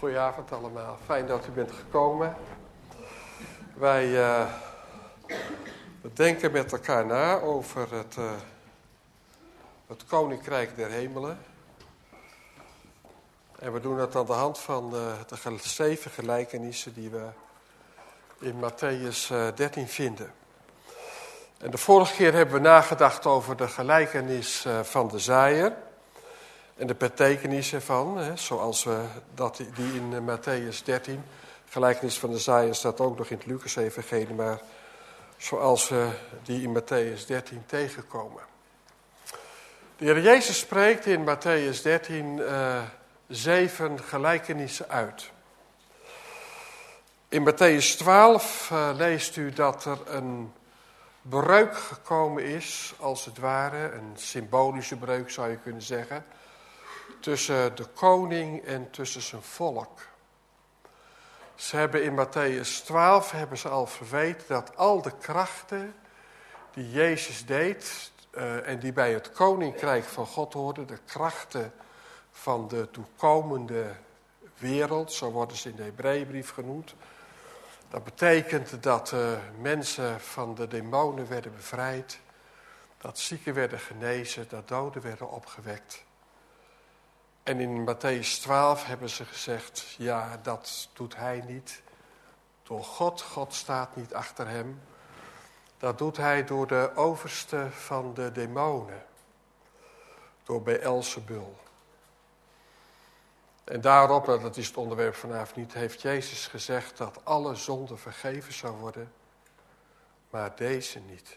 Goedenavond allemaal. Fijn dat u bent gekomen. Wij denken met elkaar na over het Koninkrijk der Hemelen. En we doen dat aan de hand van de 7 gelijkenissen die we in Matthäus 13 vinden. En de vorige keer hebben we nagedacht over de gelijkenis van de zaaier. En de betekenis ervan, zoals we die in Matthäus 13, gelijkenis van de zaaier, staat ook nog in het Lucas-evangelie, maar zoals we die in Matthäus 13 tegenkomen. De Heer Jezus spreekt in Matthäus 13 7 gelijkenissen uit. In Matthäus 12 leest u dat er een breuk gekomen is, als het ware, een symbolische breuk zou je kunnen zeggen, tussen de koning en tussen zijn volk. Ze hebben in Matthäus 12 al verweten dat al de krachten die Jezus deed en die bij het koninkrijk van God hoorden, de krachten van de toekomende wereld, zo worden ze in de Hebreeënbrief genoemd. Dat betekent dat mensen van de demonen werden bevrijd, dat zieken werden genezen, dat doden werden opgewekt. En in Matthäus 12 hebben ze gezegd, ja, dat doet hij niet door God. God staat niet achter hem. Dat doet hij door de overste van de demonen. Door Beelzebul. En daarop, dat is het onderwerp vanavond niet, heeft Jezus gezegd dat alle zonden vergeven zou worden, maar deze niet.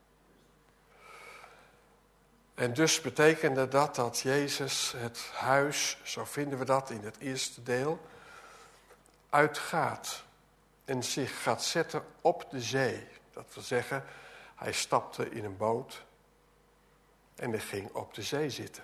En dus betekende dat Jezus het huis, zo vinden we dat in het eerste deel, uitgaat en zich gaat zetten op de zee. Dat wil zeggen, hij stapte in een boot en hij ging op de zee zitten.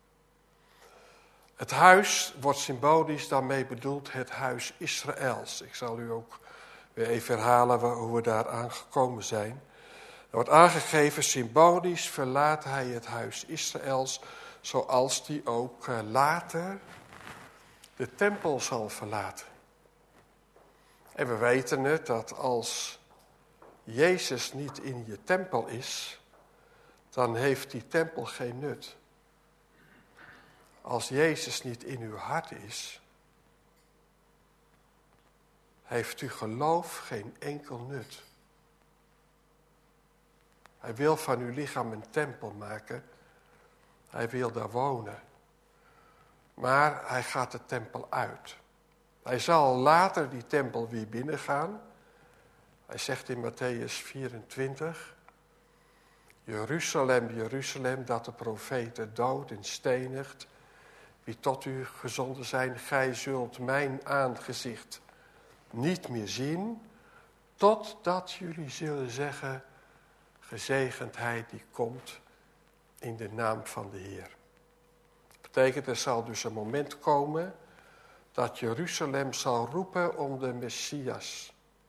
Het huis wordt symbolisch daarmee bedoeld het huis Israëls. Ik zal u ook weer even herhalen hoe we daar aangekomen zijn. Er wordt aangegeven, symbolisch verlaat hij het huis Israëls, zoals die ook later de tempel zal verlaten. En we weten het, dat als Jezus niet in je tempel is, dan heeft die tempel geen nut. Als Jezus niet in uw hart is, heeft uw geloof geen enkel nut. Hij wil van uw lichaam een tempel maken. Hij wil daar wonen. Maar hij gaat de tempel uit. Hij zal later die tempel weer binnengaan. Hij zegt in Matthäus 24... Jeruzalem, Jeruzalem, dat de profeten dood en stenigt. Wie tot u gezonden zijn, gij zult mijn aangezicht niet meer zien, totdat jullie zullen zeggen, gezegend hij die komt in de naam van de Heer. Dat betekent, er zal dus een moment komen dat Jeruzalem zal roepen om de Messias.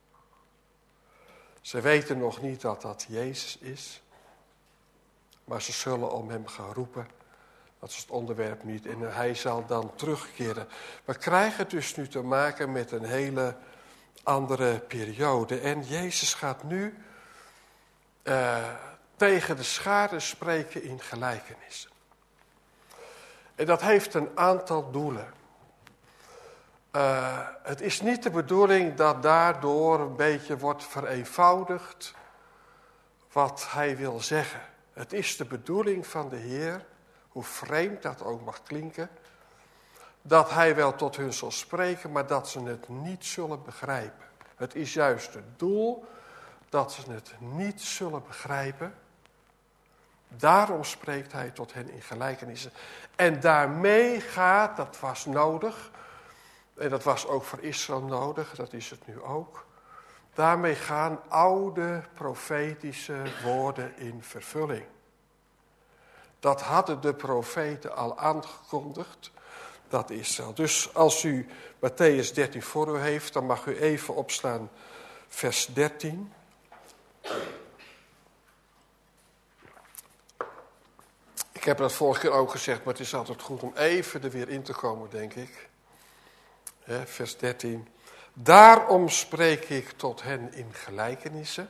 Ze weten nog niet dat dat Jezus is, maar ze zullen om hem gaan roepen. Dat is het onderwerp niet. En hij zal dan terugkeren. We krijgen dus nu te maken met een hele andere periode. En Jezus gaat nu tegen de schade spreken in gelijkenissen. En dat heeft een aantal doelen. Het is niet de bedoeling dat daardoor een beetje wordt vereenvoudigd wat hij wil zeggen. Het is de bedoeling van de Heer, hoe vreemd dat ook mag klinken, dat hij wel tot hun zal spreken, maar dat ze het niet zullen begrijpen. Het is juist het doel dat ze het niet zullen begrijpen. Daarom spreekt hij tot hen in gelijkenissen. En daarmee gaat, dat was nodig, en dat was ook voor Israël nodig, dat is het nu ook. Daarmee gaan oude profetische woorden in vervulling. Dat hadden de profeten al aangekondigd. Dat is zo. Dus als u Matthäus 13 voor u heeft, dan mag u even opslaan, vers 13. Ik heb dat vorige keer ook gezegd, maar het is altijd goed om even er weer in te komen, denk ik. Vers 13. Daarom spreek ik tot hen in gelijkenissen,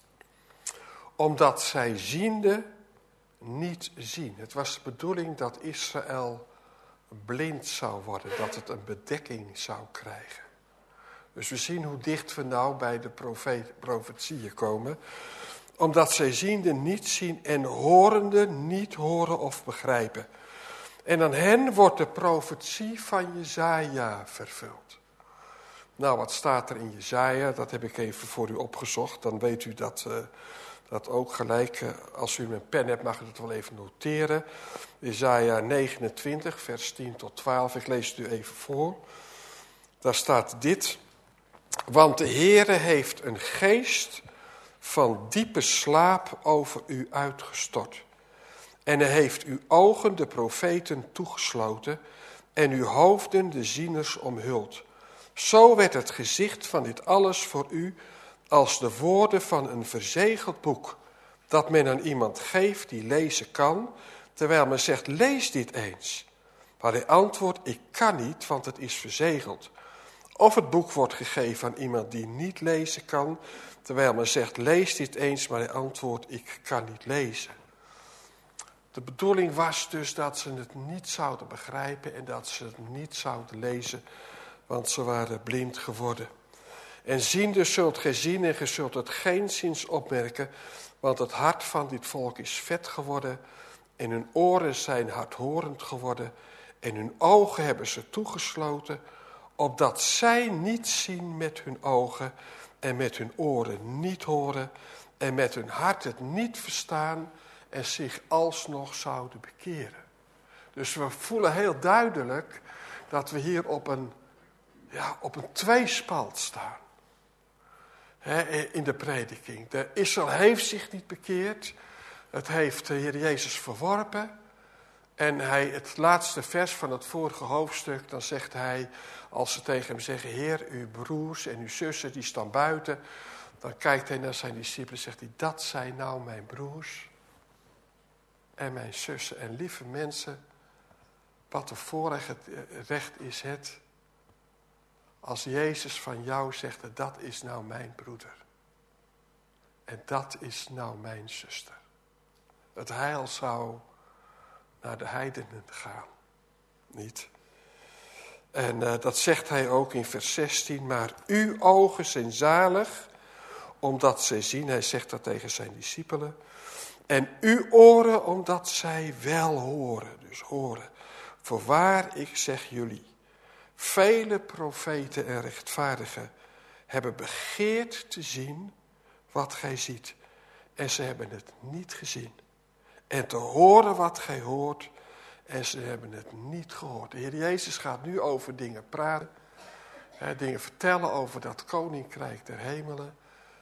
omdat zij ziende niet zien. Het was de bedoeling dat Israël blind zou worden, dat het een bedekking zou krijgen. Dus we zien hoe dicht we nou bij de profetieën komen. Omdat zij ziende niet zien en horende niet horen of begrijpen. En aan hen wordt de profetie van Jesaja vervuld. Nou, wat staat er in Jesaja? Dat heb ik even voor u opgezocht. Dan weet u dat ook gelijk. Als u een pen hebt, mag u het wel even noteren. Jesaja 29, vers 10 tot 12. Ik lees het u even voor. Daar staat dit. Want de Heere heeft een geest van diepe slaap over u uitgestort. En hij heeft uw ogen, de profeten, toegesloten en uw hoofden, de zieners, omhuld. Zo werd het gezicht van dit alles voor u als de woorden van een verzegeld boek, dat men aan iemand geeft die lezen kan, terwijl men zegt, lees dit eens. Maar hij antwoordt, ik kan niet, want het is verzegeld. Of het boek wordt gegeven aan iemand die niet lezen kan, terwijl men zegt, lees dit eens, maar hij antwoordt, ik kan niet lezen. De bedoeling was dus dat ze het niet zouden begrijpen en dat ze het niet zouden lezen, want ze waren blind geworden. En ziende zult gij zien en gij zult het geenszins opmerken, want het hart van dit volk is vet geworden en hun oren zijn hardhorend geworden en hun ogen hebben ze toegesloten, opdat zij niet zien met hun ogen en met hun oren niet horen en met hun hart het niet verstaan en zich alsnog zouden bekeren. Dus we voelen heel duidelijk dat we hier op een tweespalt staan. In de prediking. Israël heeft zich niet bekeerd. Het heeft de Heer Jezus verworpen. En het laatste vers van het vorige hoofdstuk, dan zegt hij, als ze tegen hem zeggen, Heer, uw broers en uw zussen, die staan buiten. Dan kijkt hij naar zijn discipelen en zegt hij, dat zijn nou mijn broers en mijn zussen. En lieve mensen, wat een voorrecht is het, als Jezus van jou zegt, dat is nou mijn broeder. En dat is nou mijn zuster. Het heil zou naar de heidenen gaan. Niet? En dat zegt hij ook in vers 16. Maar uw ogen zijn zalig, omdat zij zien. Hij zegt dat tegen zijn discipelen. En uw oren, omdat zij wel horen. Dus horen. Voorwaar, ik zeg jullie. Vele profeten en rechtvaardigen hebben begeerd te zien wat gij ziet. En ze hebben het niet gezien. En te horen wat gij hoort. En ze hebben het niet gehoord. De Heer Jezus gaat nu over dingen praten. Dingen vertellen over dat koninkrijk der hemelen.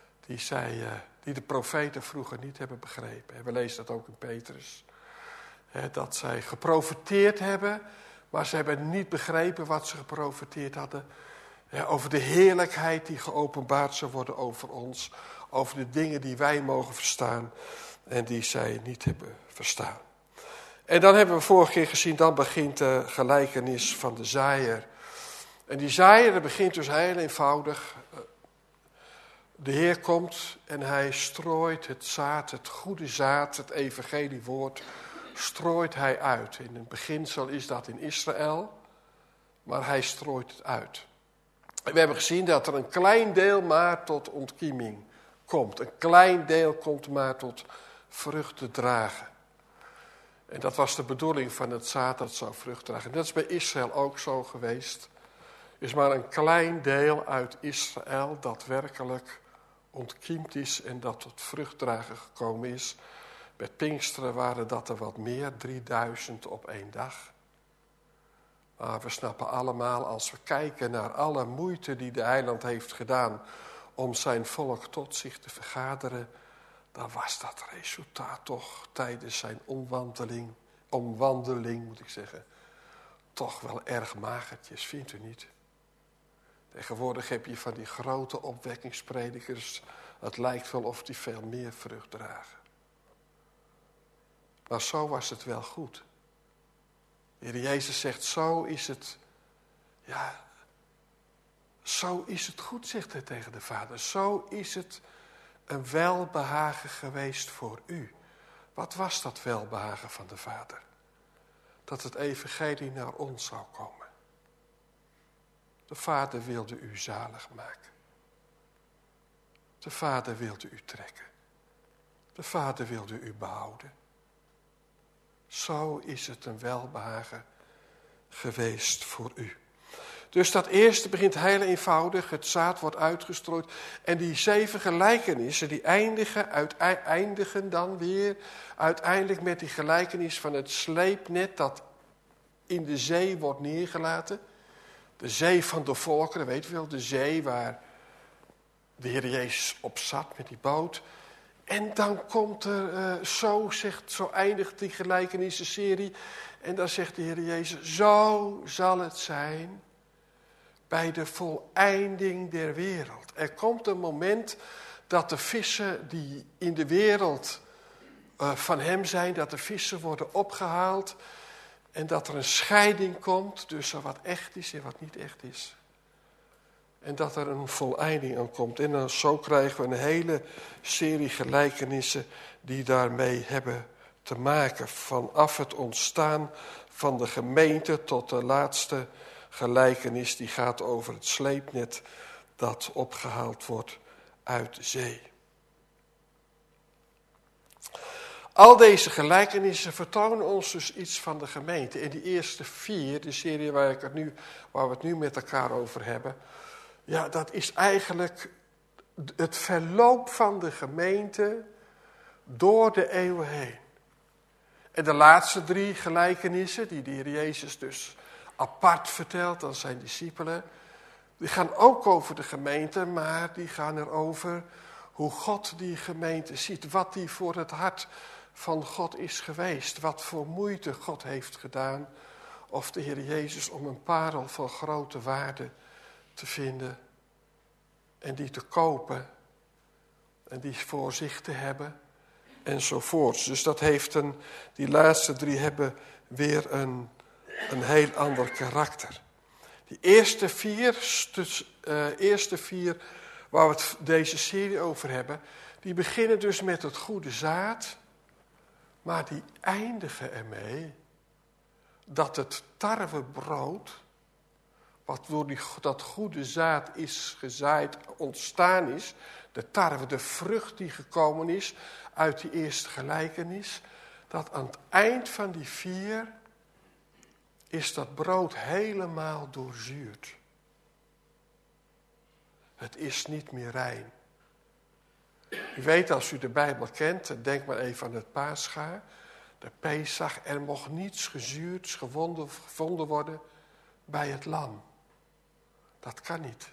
Die de profeten vroeger niet hebben begrepen. We lezen dat ook in Petrus. Dat zij geprofeteerd hebben. Maar ze hebben niet begrepen wat ze geprofeteerd hadden. Over de heerlijkheid die geopenbaard zou worden over ons. Over de dingen die wij mogen verstaan. En die zij niet hebben verstaan. En dan hebben we vorige keer gezien, dan begint de gelijkenis van de zaaier. En die zaaier begint dus heel eenvoudig. De Heer komt en hij strooit het zaad, het goede zaad, het evangeliewoord, strooit hij uit. In het beginsel is dat in Israël, maar hij strooit het uit. En we hebben gezien dat er een klein deel maar tot ontkieming komt. Een klein deel komt maar tot vrucht te dragen. En dat was de bedoeling van het zaad dat zou vrucht dragen. En dat is bij Israël ook zo geweest. Er is maar een klein deel uit Israël dat werkelijk ontkiemd is en dat tot vruchtdragen gekomen is. Bij Pinksteren waren dat er wat meer, 3000 op één dag. Maar we snappen allemaal, als we kijken naar alle moeite die de heiland heeft gedaan om zijn volk tot zich te vergaderen, dan was dat resultaat toch tijdens zijn omwandeling moet ik zeggen, toch wel erg magertjes, vindt u niet? Tegenwoordig heb je van die grote opwekkingspredikers, het lijkt wel of die veel meer vrucht dragen. Maar zo was het wel goed. De Heer Jezus zegt, zo is het, zo is het goed, zegt hij tegen de vader. Zo is het een welbehagen geweest voor u. Wat was dat welbehagen van de vader? Dat het evangelie naar ons zou komen. De vader wilde u zalig maken. De vader wilde u trekken. De vader wilde u behouden. Zo is het een welbehagen geweest voor u. Dus dat eerste begint heel eenvoudig. Het zaad wordt uitgestrooid. En die 7 gelijkenissen die eindigen dan weer uiteindelijk met die gelijkenis van het sleepnet dat in de zee wordt neergelaten. De zee van de volkeren, weet u wel, de zee waar de Heer Jezus op zat met die boot. En dan komt er, zo eindigt die gelijkenissenserie. En dan zegt de Heer Jezus, zo zal het zijn bij de voleinding der wereld. Er komt een moment dat de vissen die in de wereld van hem zijn, dat de vissen worden opgehaald. En dat er een scheiding komt tussen wat echt is en wat niet echt is. En dat er een voleinding aan komt. En dan zo krijgen we een hele serie gelijkenissen die daarmee hebben te maken. Vanaf het ontstaan van de gemeente tot de laatste gelijkenis. Die gaat over het sleepnet dat opgehaald wordt uit de zee. Al deze gelijkenissen vertonen ons dus iets van de gemeente. En die eerste 4, de serie waar we het nu met elkaar over hebben. Ja, dat is eigenlijk het verloop van de gemeente door de eeuwen heen. En de laatste 3 gelijkenissen, die de Heer Jezus dus apart vertelt aan zijn discipelen. Die gaan ook over de gemeente, maar die gaan erover hoe God die gemeente ziet. Wat die voor het hart van God is geweest. Wat voor moeite God heeft gedaan. Of de Heer Jezus om een parel van grote waarde te vinden. En die te kopen. En die voor zich te hebben. Enzovoorts. Dus dat heeft die laatste 3 hebben weer een heel ander karakter. Die eerste 4 waar we deze serie over hebben. Die beginnen dus met het goede zaad. Maar die eindigen ermee dat het tarwebrood, wat door dat goede zaad is gezaaid, ontstaan is, de tarwe, de vrucht die gekomen is uit die eerste gelijkenis, dat aan het eind van die 4 is dat brood helemaal doorzuurd. Het is niet meer rein. U weet, als u de Bijbel kent, denk maar even aan het Pascha, de Pesach. Er mocht niets gezuurds gevonden worden bij het lam. Dat kan niet.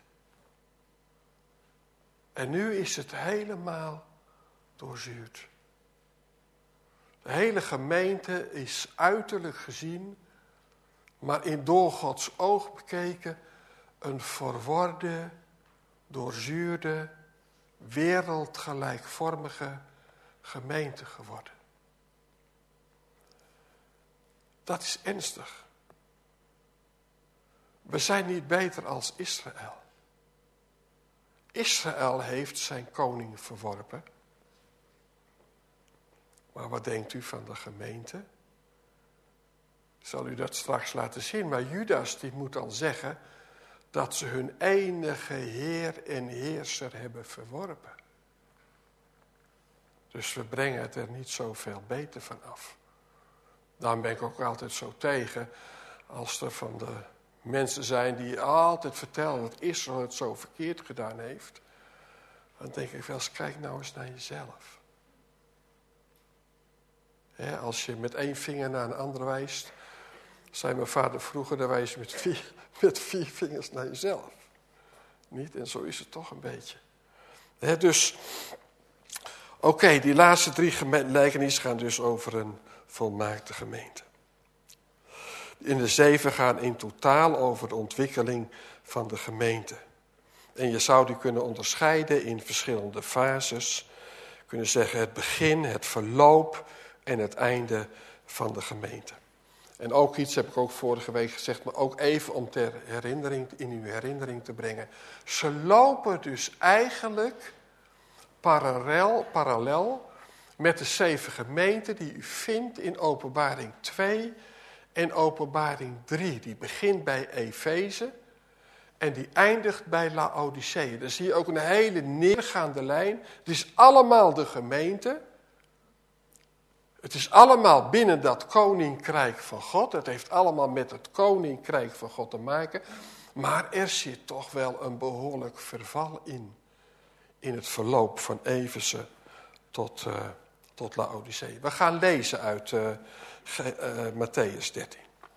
En nu is het helemaal doorzuurd. De hele gemeente is uiterlijk gezien, maar door Gods oog bekeken, een verworde, doorzuurde, wereldgelijkvormige gemeente geworden. Dat is ernstig. We zijn niet beter als Israël. Israël heeft zijn koning verworpen. Maar wat denkt u van de gemeente? Ik zal u dat straks laten zien. Maar Judas die moet dan zeggen dat ze hun enige Heer en Heerser hebben verworpen. Dus we brengen het er niet zoveel beter van af. Daarom ben ik ook altijd zo tegen als er van de mensen zijn die altijd vertellen dat Israël het zo verkeerd gedaan heeft. Dan denk ik wel eens, kijk nou eens naar jezelf. Als je met 1 vinger naar een ander wijst, zei mijn vader vroeger, dan wijs je met 4 vingers naar jezelf. Niet? En zo is het toch een beetje. Dus, oké, die laatste 3 gelijkenissen gaan dus over een volmaakte gemeente. In de 7 gaan in totaal over de ontwikkeling van de gemeente. En je zou die kunnen onderscheiden in verschillende fases. Kunnen zeggen het begin, het verloop en het einde van de gemeente. En ook iets, heb ik ook vorige week gezegd, maar ook even om in uw herinnering te brengen. Ze lopen dus eigenlijk parallel met de 7 gemeenten die u vindt in Openbaring 2 en Openbaring 3. Die begint bij Efeze en die eindigt bij Laodicea. Dan zie je ook een hele neergaande lijn. Het is allemaal de gemeente. Het is allemaal binnen dat koninkrijk van God. Het heeft allemaal met het koninkrijk van God te maken. Maar er zit toch wel een behoorlijk verval in het verloop van Efeze tot Laodicea. We gaan lezen uit Mattheüs 13.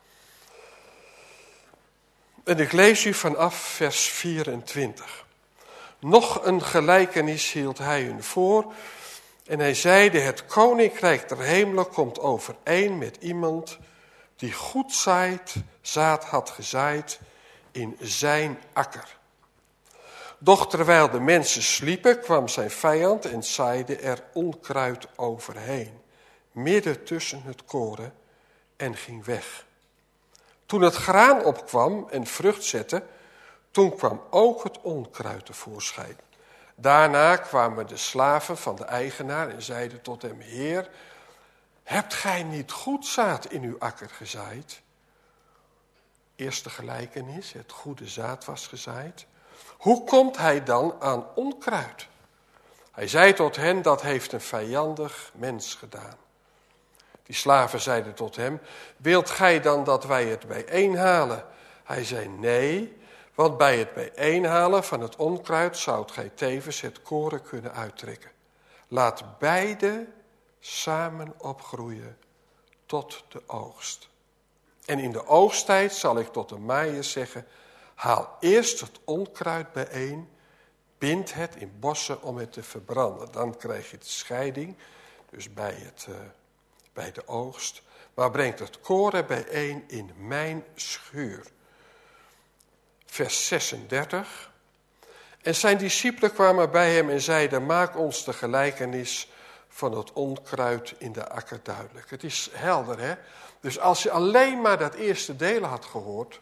En ik lees u vanaf vers 24. Nog een gelijkenis hield hij hun voor. En hij zeide, het koninkrijk der hemelen komt overeen met iemand die goed zaad had gezaaid in zijn akker. Doch terwijl de mensen sliepen, kwam zijn vijand en zaaide er onkruid overheen, midden tussen het koren, en ging weg. Toen het graan opkwam en vrucht zette, toen kwam ook het onkruid tevoorschijn. Daarna kwamen de slaven van de eigenaar en zeiden tot hem, Heer, hebt gij niet goed zaad in uw akker gezaaid? Eerste gelijkenis, het goede zaad was gezaaid. Hoe komt hij dan aan onkruid? Hij zei tot hen, dat heeft een vijandig mens gedaan. Die slaven zeiden tot hem, wilt gij dan dat wij het bijeenhalen? Hij zei, nee, want bij het bijeenhalen van het onkruid zoudt gij tevens het koren kunnen uittrekken. Laat beide samen opgroeien tot de oogst. En in de oogsttijd zal ik tot de maaiers zeggen, haal eerst het onkruid bijeen, bind het in bossen om het te verbranden. Dan krijg je de scheiding, dus bij de oogst. Maar brengt het koren bijeen in mijn schuur. Vers 36. En zijn discipelen kwamen bij hem en zeiden, maak ons de gelijkenis van het onkruid in de akker duidelijk. Het is helder, hè? Dus als je alleen maar dat eerste deel had gehoord,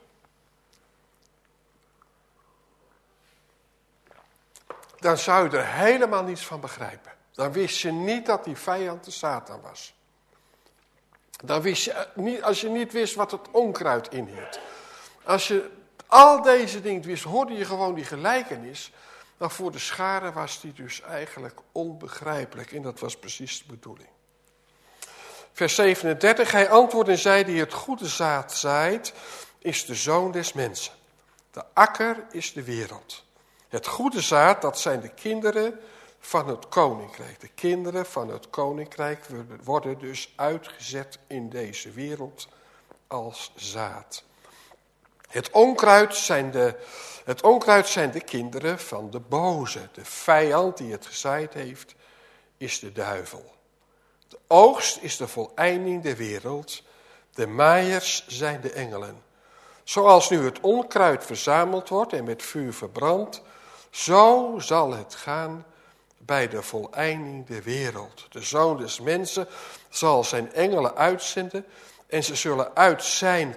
dan zou je er helemaal niets van begrijpen. Dan wist je niet dat die vijand de Satan was. Dan wist je niet, als je niet wist wat het onkruid inhield. Als je al deze dingen wist, hoorde je gewoon die gelijkenis. Maar voor de scharen was die dus eigenlijk onbegrijpelijk. En dat was precies de bedoeling. Vers 37. Hij antwoordde en zei, die het goede zaad zaait, is de zoon des mensen. De akker is de wereld. Het goede zaad, dat zijn de kinderen van het koninkrijk. De kinderen van het koninkrijk worden dus uitgezet in deze wereld als zaad. Het onkruid zijn de kinderen van de boze. De vijand die het gezaaid heeft, is de duivel. De oogst is de voleinding der wereld. De maaiers zijn de engelen. Zoals nu het onkruid verzameld wordt en met vuur verbrandt, zo zal het gaan bij de voleinding der wereld. De zoon des mensen zal zijn engelen uitzenden en ze zullen uit zijn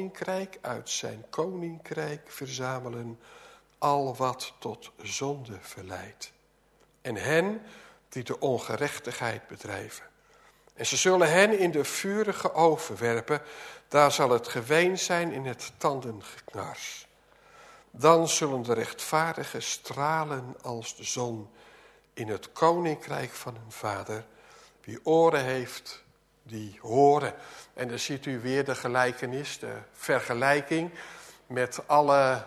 koninkrijk verzamelen al wat tot zonde verleidt. En hen die de ongerechtigheid bedrijven. En ze zullen hen in de vurige oven werpen, daar zal het geween zijn in het tandengeknars. Dan zullen de rechtvaardigen stralen als de zon in het koninkrijk van hun vader. Wie oren heeft, die horen. En dan ziet u weer de gelijkenis, de vergelijking met alle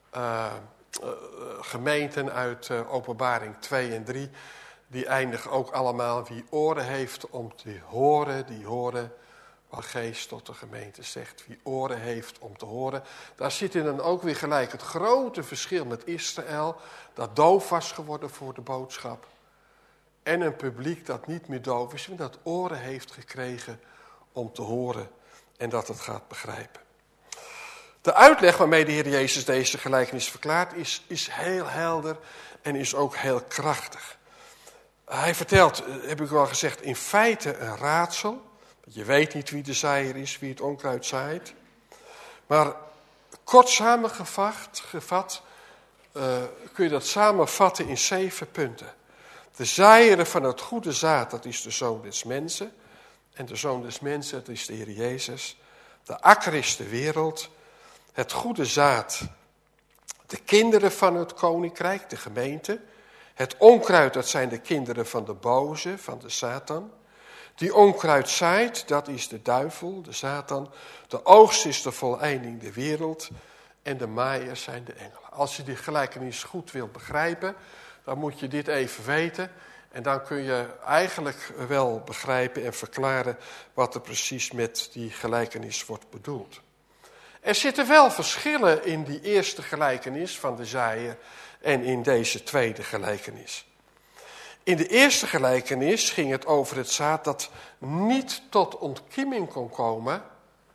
gemeenten uit Openbaring 2 en 3. Die eindigen ook allemaal, wie oren heeft om te horen, die horen wat Geest tot de gemeente zegt. Wie oren heeft om te horen. Daar zit in dan ook weer gelijk het grote verschil met Israël, dat doof was geworden voor de boodschap. En een publiek dat niet meer doof is, maar dat oren heeft gekregen om te horen en dat het gaat begrijpen. De uitleg waarmee de Heer Jezus deze gelijkenis verklaart is heel helder en is ook heel krachtig. Hij vertelt, heb ik al gezegd, in feite een raadsel, Je weet niet wie de zaaier is, wie het onkruid zaait. Maar kort samengevat kun je dat samenvatten in 7 punten. De zaaier van het goede zaad, dat is de Zoon des Mensen. En de Zoon des Mensen, dat is de Heer Jezus. De akker is de wereld. Het goede zaad, de kinderen van het koninkrijk, de gemeente. Het onkruid, dat zijn de kinderen van de boze, van de Satan. Die onkruid zaait, dat is de duivel, de Satan. De oogst is de voleinding, de wereld. En de maaiers zijn de engelen. Als je die gelijkenis goed wilt begrijpen, dan moet je dit even weten. En dan kun je eigenlijk wel begrijpen en verklaren wat er precies met die gelijkenis wordt bedoeld. Er zitten wel verschillen in die eerste gelijkenis van de zaaier en in deze tweede gelijkenis. In de eerste gelijkenis ging het over het zaad dat niet tot ontkieming kon komen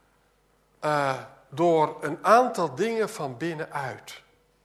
door een aantal dingen van binnenuit.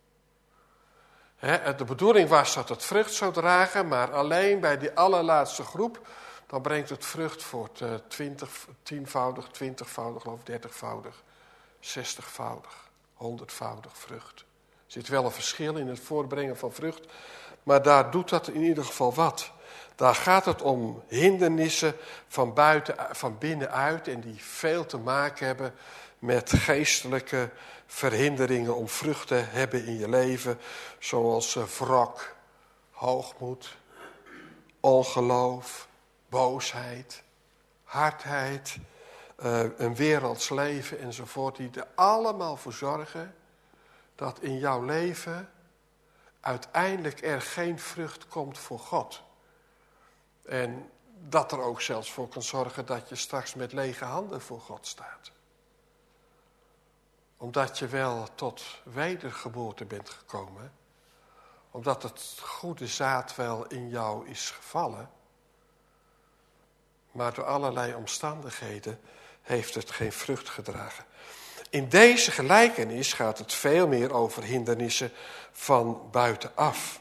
De bedoeling was dat het vrucht zou dragen, maar alleen bij die allerlaatste groep, dan brengt het vrucht voort. 10-voudig, 20-voudig, geloof ik, 30-voudig, 60-voudig, 100-voudig vrucht. Er zit wel een verschil in het voortbrengen van vrucht, maar daar doet dat in ieder geval wat. Daar gaat het om hindernissen van binnenuit en die veel te maken hebben met geestelijke verhinderingen om vrucht te hebben in je leven. Zoals wrok, hoogmoed, ongeloof, boosheid, hardheid, een werelds leven enzovoort. Die er allemaal voor zorgen dat in jouw leven uiteindelijk er geen vrucht komt voor God. En dat er ook zelfs voor kan zorgen dat je straks met lege handen voor God staat. Omdat je wel tot wedergeboorte bent gekomen. Omdat het goede zaad wel in jou is gevallen. Maar door allerlei omstandigheden heeft het geen vrucht gedragen. In deze gelijkenis gaat het veel meer over hindernissen van buitenaf.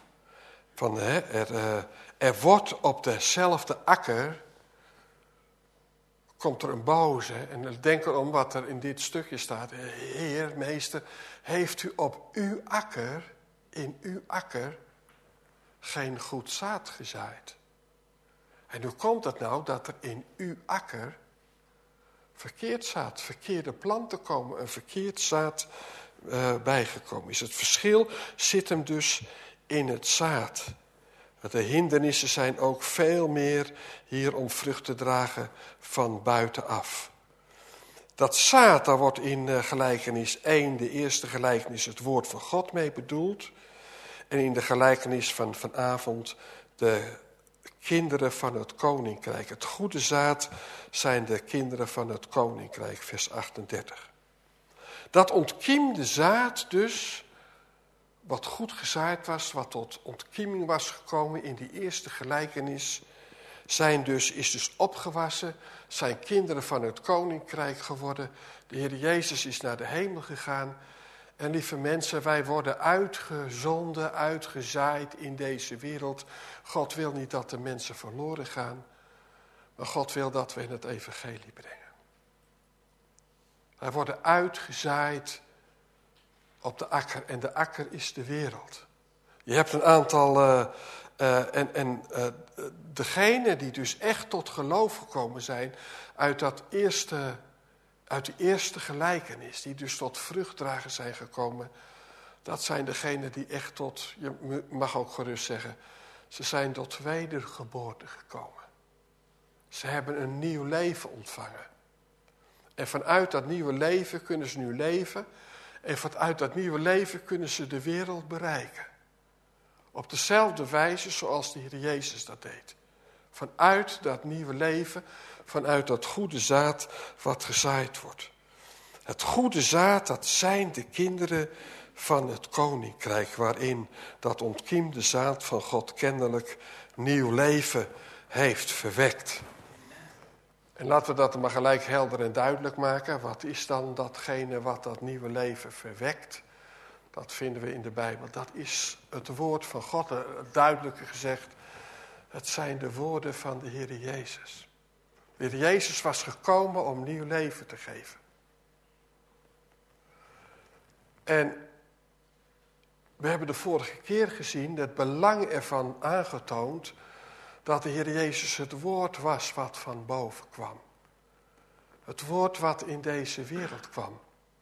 Er wordt op dezelfde akker, komt er een boze. En denk erom wat er in dit stukje staat. Heer, meester, heeft u op uw akker, in uw akker, geen goed zaad gezaaid? En hoe komt het nou dat er in uw akker verkeerd zaad, verkeerde planten komen, een verkeerd zaad bijgekomen is? Het verschil zit hem dus in het zaad. De hindernissen zijn ook veel meer hier om vrucht te dragen van buitenaf. Dat zaad, daar wordt in gelijkenis 1, de eerste gelijkenis, het woord van God mee bedoeld. En in de gelijkenis van vanavond de kinderen van het koninkrijk. Het goede zaad zijn de kinderen van het koninkrijk, vers 38. Dat ontkiemde zaad dus, wat goed gezaaid was, wat tot ontkieming was gekomen in die eerste gelijkenis, is dus opgewassen, zijn kinderen van het koninkrijk geworden. De Heer Jezus is naar de hemel gegaan. En lieve mensen, wij worden uitgezonden, uitgezaaid in deze wereld. God wil niet dat de mensen verloren gaan, maar God wil dat we in het evangelie brengen. Wij worden uitgezaaid op de akker en de akker is de wereld. Je hebt een aantal, degenen die dus echt tot geloof gekomen zijn uit die eerste gelijkenis, die dus tot vruchtdragen zijn gekomen, dat zijn degenen die echt tot, je mag ook gerust zeggen, ze zijn tot wedergeboorte gekomen. Ze hebben een nieuw leven ontvangen. En vanuit dat nieuwe leven kunnen ze nu leven. En vanuit dat nieuwe leven kunnen ze de wereld bereiken. Op dezelfde wijze zoals de Heer Jezus dat deed. Vanuit dat nieuwe leven, vanuit dat goede zaad wat gezaaid wordt. Het goede zaad, dat zijn de kinderen van het koninkrijk, waarin dat ontkiemde zaad van God kennelijk nieuw leven heeft verwekt. En laten we dat maar gelijk helder en duidelijk maken. Wat is dan datgene wat dat nieuwe leven verwekt? Dat vinden we in de Bijbel. Dat is het woord van God. Duidelijker gezegd, het zijn de woorden van de Heer Jezus. De De Heer Jezus was gekomen om nieuw leven te geven. En we hebben de vorige keer gezien het belang ervan aangetoond dat de Heer Jezus het woord was wat van boven kwam. Het woord wat in deze wereld kwam.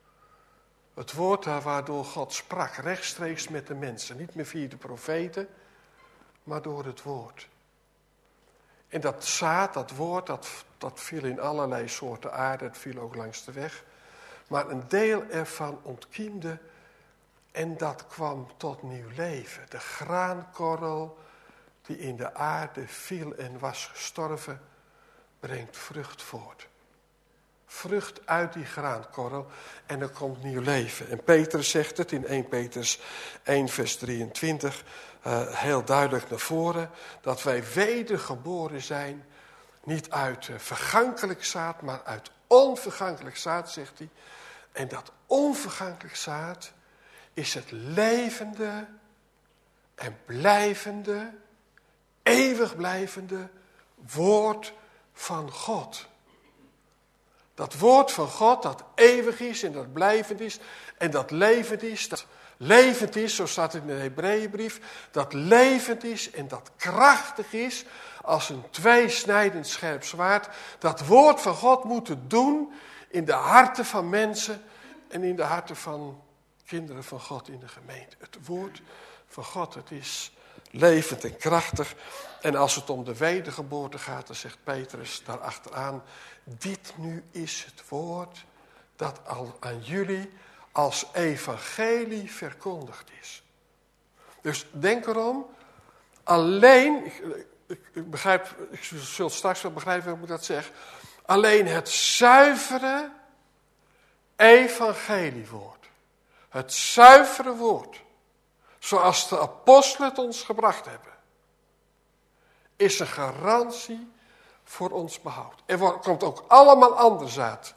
Het woord waardoor God sprak, rechtstreeks met de mensen. Niet meer via de profeten, maar door het woord. En dat zaad, dat woord, dat viel in allerlei soorten aarde. Het viel ook langs de weg. Maar een deel ervan ontkiemde en dat kwam tot nieuw leven. De graankorrel die in de aarde viel en was gestorven, brengt vrucht voort. Vrucht uit die graankorrel en er komt nieuw leven. En Petrus zegt het in 1 Petrus 1 vers 23 heel duidelijk naar voren. Dat wij wedergeboren zijn, niet uit vergankelijk zaad, maar uit onvergankelijk zaad, zegt hij. En dat onvergankelijk zaad is het levende en blijvende, eeuwig blijvende woord van God. Dat woord van God dat eeuwig is en dat blijvend is en dat levend is, zo staat het in de Hebreeënbrief, dat levend is en dat krachtig is als een tweesnijdend scherp zwaard. Dat woord van God moet het doen in de harten van mensen en in de harten van kinderen van God in de gemeente. Het woord van God, het is levend en krachtig. En als het om de wedergeboorte gaat, dan zegt Petrus daarachteraan: dit nu is het woord dat al aan jullie als evangelie verkondigd is. Dus denk erom, alleen, ik zul straks wel begrijpen hoe ik moet dat zeg, alleen het zuivere evangeliewoord, het zuivere woord, zoals de apostelen het ons gebracht hebben, is een garantie voor ons behoud. Er komt ook allemaal ander zaad.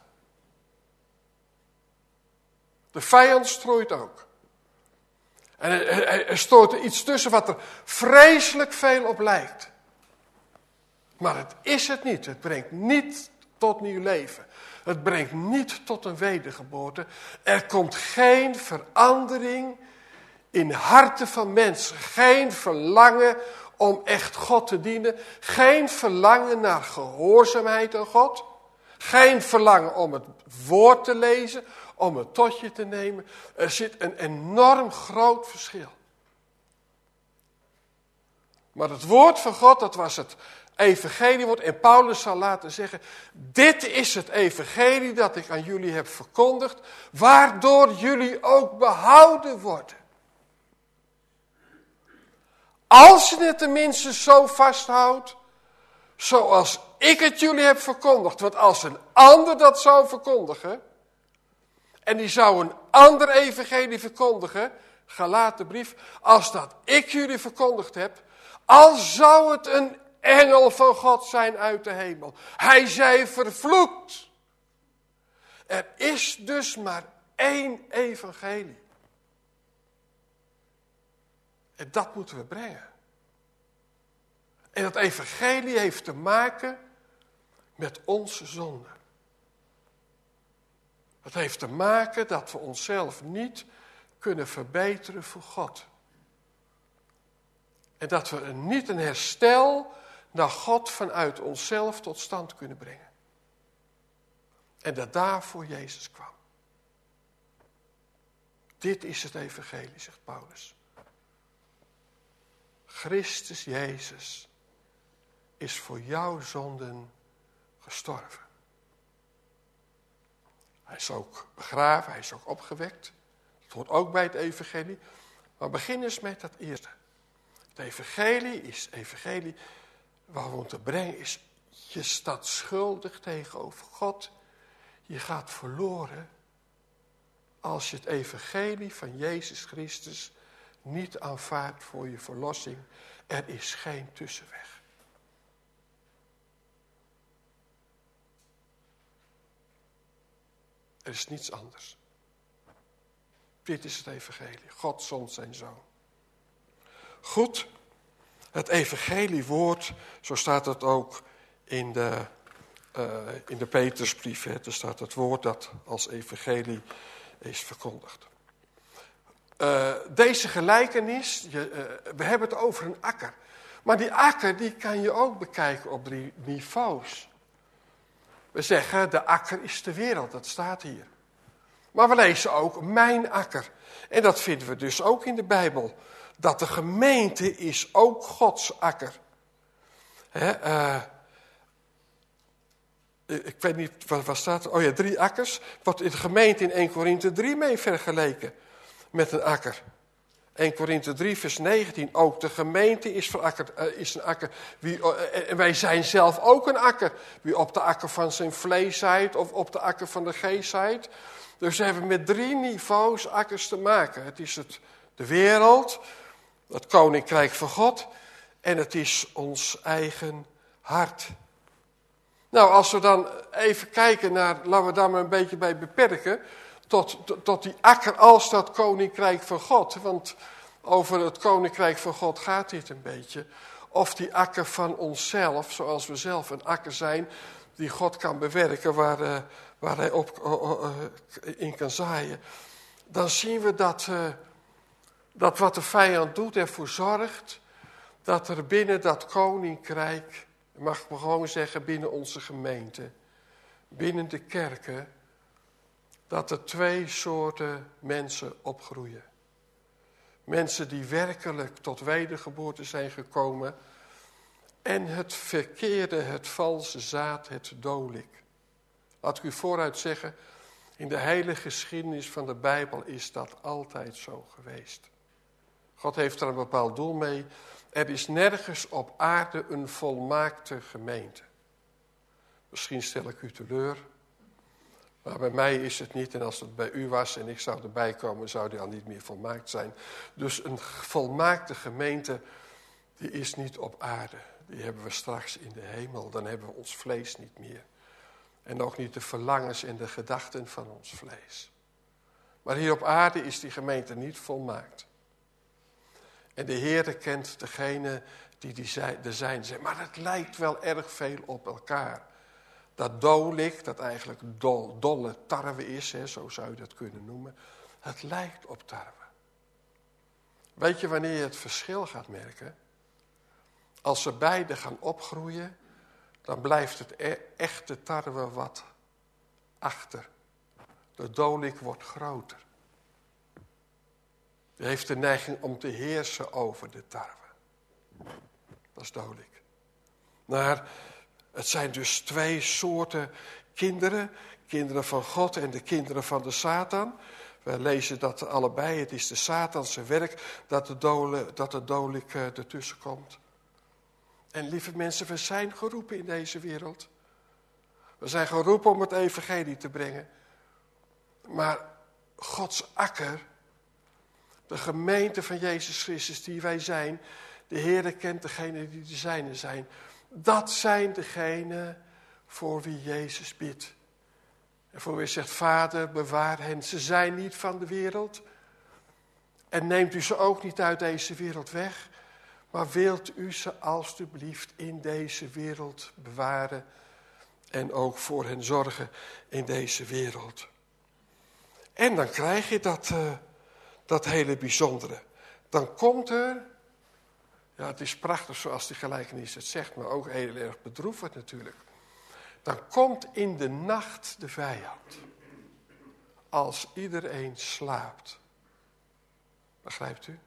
De vijand strooit ook. En er stoort er iets tussen wat er vreselijk veel op lijkt. Maar het is het niet. Het brengt niet tot nieuw leven. Het brengt niet tot een wedergeboorte. Er komt geen verandering in harten van mensen. Geen verlangen om echt God te dienen. Geen verlangen naar gehoorzaamheid aan God. Geen verlangen om het woord te lezen, om het tot je te nemen. Er zit een enorm groot verschil. Maar het woord van God, dat was het evangeliewoord. En Paulus zal laten zeggen, dit is het evangelie dat ik aan jullie heb verkondigd, waardoor jullie ook behouden worden. Als je het tenminste zo vasthoudt, zoals ik het jullie heb verkondigd. Want als een ander dat zou verkondigen, en die zou een ander evangelie verkondigen, Galatenbrief, als dat ik jullie verkondigd heb, al zou het een engel van God zijn uit de hemel. Hij zij vervloekt. Er is dus maar één evangelie. En dat moeten we brengen. En dat evangelie heeft te maken met onze zonde. Het heeft te maken dat we onszelf niet kunnen verbeteren voor God. En dat we niet een herstel naar God vanuit onszelf tot stand kunnen brengen. En dat daarvoor Jezus kwam. Dit is het evangelie, zegt Paulus. Christus Jezus is voor jouw zonden gestorven. Hij is ook begraven, hij is ook opgewekt. Dat hoort ook bij het evangelie. Maar begin eens met dat eerste. Het evangelie waar we moeten brengen is, je staat schuldig tegenover God. Je gaat verloren als je het evangelie van Jezus Christus niet aanvaardt voor je verlossing. Er is geen tussenweg. Er is niets anders. Dit is het evangelie. God zond zijn zoon. Goed, het evangeliewoord, zo staat het ook in de in de Petrusbrief. Hè, er staat het woord dat als evangelie is verkondigd. Deze gelijkenis, we hebben het over een akker. Maar die akker die kan je ook bekijken op 3 niveaus. We zeggen de akker is de wereld, dat staat hier. Maar we lezen ook mijn akker. En dat vinden we dus ook in de Bijbel. Dat de gemeente is ook Gods akker. Ik weet niet, waar staat het? Oh ja, 3 akkers. Wordt in de gemeente in 1 Korinthe 3 mee vergeleken met een akker. 1 Korinthe 3 vers 19. Ook de gemeente is een akker. En wij zijn zelf ook een akker. Wie op de akker van zijn vlees zaait of op de akker van de geest zaait. Dus we hebben met 3 niveaus akkers te maken. Het is de wereld, het koninkrijk van God en het is ons eigen hart. Nou, als we dan even kijken naar, laten we daar maar een beetje bij beperken, tot die akker als dat koninkrijk van God. Want over het koninkrijk van God gaat dit een beetje. Of die akker van onszelf, zoals we zelf een akker zijn, die God kan bewerken, waar hij in kan zaaien. Dan zien we dat wat de vijand doet ervoor zorgt dat er binnen dat koninkrijk, mag ik maar gewoon zeggen, binnen onze gemeente, binnen de kerken, dat er 2 soorten mensen opgroeien. Mensen die werkelijk tot wedergeboorte zijn gekomen en het verkeerde, het valse zaad, het dolik. Laat ik u vooruit zeggen, in de hele geschiedenis van de Bijbel is dat altijd zo geweest. God heeft er een bepaald doel mee. Er is nergens op aarde een volmaakte gemeente. Misschien stel ik u teleur, maar bij mij is het niet. En als het bij u was en ik zou erbij komen, zou die al niet meer volmaakt zijn. Dus een volmaakte gemeente, die is niet op aarde. Die hebben we straks in de hemel. Dan hebben we ons vlees niet meer. En ook niet de verlangens en de gedachten van ons vlees. Maar hier op aarde is die gemeente niet volmaakt. En de Heere kent degene die er zijn. Maar het lijkt wel erg veel op elkaar. Dat dolik, dat eigenlijk dolle tarwe is, hè, zo zou je dat kunnen noemen. Het lijkt op tarwe. Weet je wanneer je het verschil gaat merken? Als ze beide gaan opgroeien, dan blijft het echte tarwe wat achter. De dolik wordt groter. Die heeft de neiging om te heersen over de tarwe. Dat is dolik. Maar het zijn dus 2 soorten kinderen. Kinderen van God en de kinderen van de Satan. We lezen dat allebei. Het is de Satanse werk dat de dolik ertussen komt. En lieve mensen, we zijn geroepen in deze wereld. We zijn geroepen om het evangelie te brengen. Maar Gods akker, de gemeente van Jezus Christus die wij zijn, de Heere kent degenen die de zijnen zijn. Dat zijn degenen voor wie Jezus bidt. En voor wie hij zegt, Vader, bewaar hen. Ze zijn niet van de wereld. En neemt u ze ook niet uit deze wereld weg. Maar wilt u ze alstublieft in deze wereld bewaren. En ook voor hen zorgen in deze wereld. En dan krijg je dat hele bijzondere. Dan komt er, ja, het is prachtig zoals die gelijkenis het zegt, maar ook heel erg bedroevend natuurlijk. Dan komt in de nacht de vijand. Als iedereen slaapt. Begrijpt u?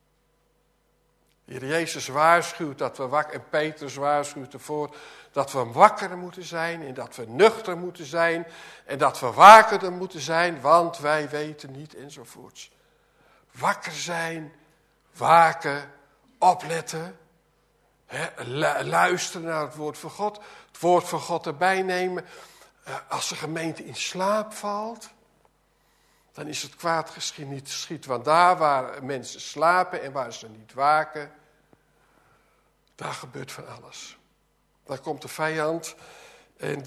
Heer Jezus waarschuwt dat we wakker, en Petrus waarschuwt ervoor dat we wakker moeten zijn en dat we nuchter moeten zijn en dat we wakender moeten zijn, want wij weten niet enzovoorts. Wakker zijn, waken, opletten, luisteren naar het woord van God, het woord van God erbij nemen. Als de gemeente in slaap valt, dan is het kwaad niet geschied. Want daar waar mensen slapen en waar ze niet waken, daar gebeurt van alles. Daar komt de vijand en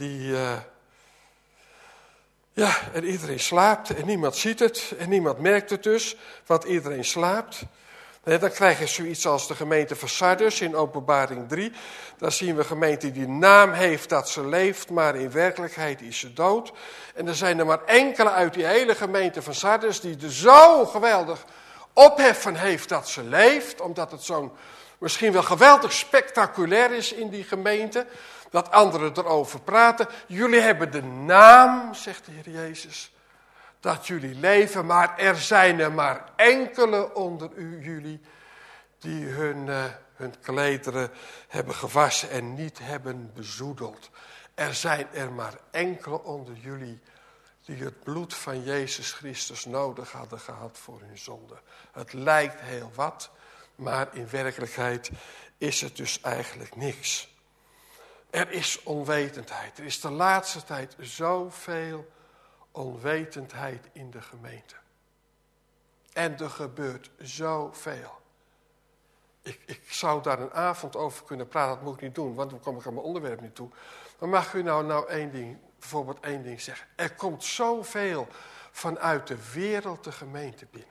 en iedereen slaapt en niemand ziet het en niemand merkt het dus, want iedereen slaapt. Dan krijg je zoiets als de gemeente van Sardis in Openbaring 3. Daar zien we een gemeente die naam heeft dat ze leeft, maar in werkelijkheid is ze dood. En er zijn er maar enkele uit die hele gemeente van Sardis die er zo geweldig opheffen heeft dat ze leeft. Omdat het zo'n misschien wel geweldig spectaculair is in die gemeente. Dat anderen erover praten. Jullie hebben de naam, zegt de Heer Jezus, dat jullie leven, maar er zijn er maar enkele onder jullie die hun klederen hebben gewassen en niet hebben bezoedeld. Er zijn er maar enkele onder jullie die het bloed van Jezus Christus nodig hadden gehad voor hun zonde. Het lijkt heel wat, maar in werkelijkheid is het dus eigenlijk niks. Er is onwetendheid. Er is de laatste tijd zoveel onwetendheid in de gemeente. En er gebeurt zoveel. Ik zou daar een avond over kunnen praten, dat moet ik niet doen, want dan kom ik aan mijn onderwerp niet toe. Maar mag u nou bijvoorbeeld één ding zeggen. Er komt zoveel vanuit de wereld de gemeente binnen.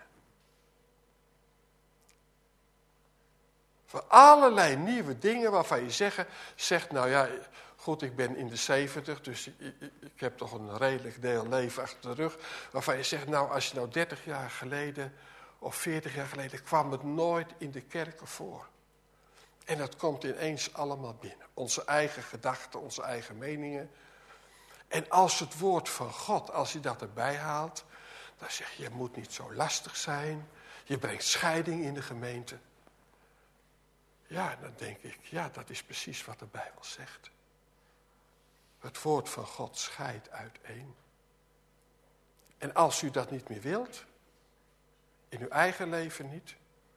Voor allerlei nieuwe dingen waarvan je zegt, nou ja, goed, ik ben in de 70, dus ik heb toch een redelijk deel leven achter de rug. Waarvan je zegt, nou, als je nou 30 jaar geleden of 40 jaar geleden kwam het nooit in de kerken voor. En dat komt ineens allemaal binnen. Onze eigen gedachten, onze eigen meningen. En als het woord van God, als je dat erbij haalt, dan zeg je, je moet niet zo lastig zijn. Je brengt scheiding in de gemeente. Ja, dan denk ik, ja, dat is precies wat de Bijbel zegt. Het woord van God scheidt uiteen. En als u dat niet meer wilt, in uw eigen leven niet,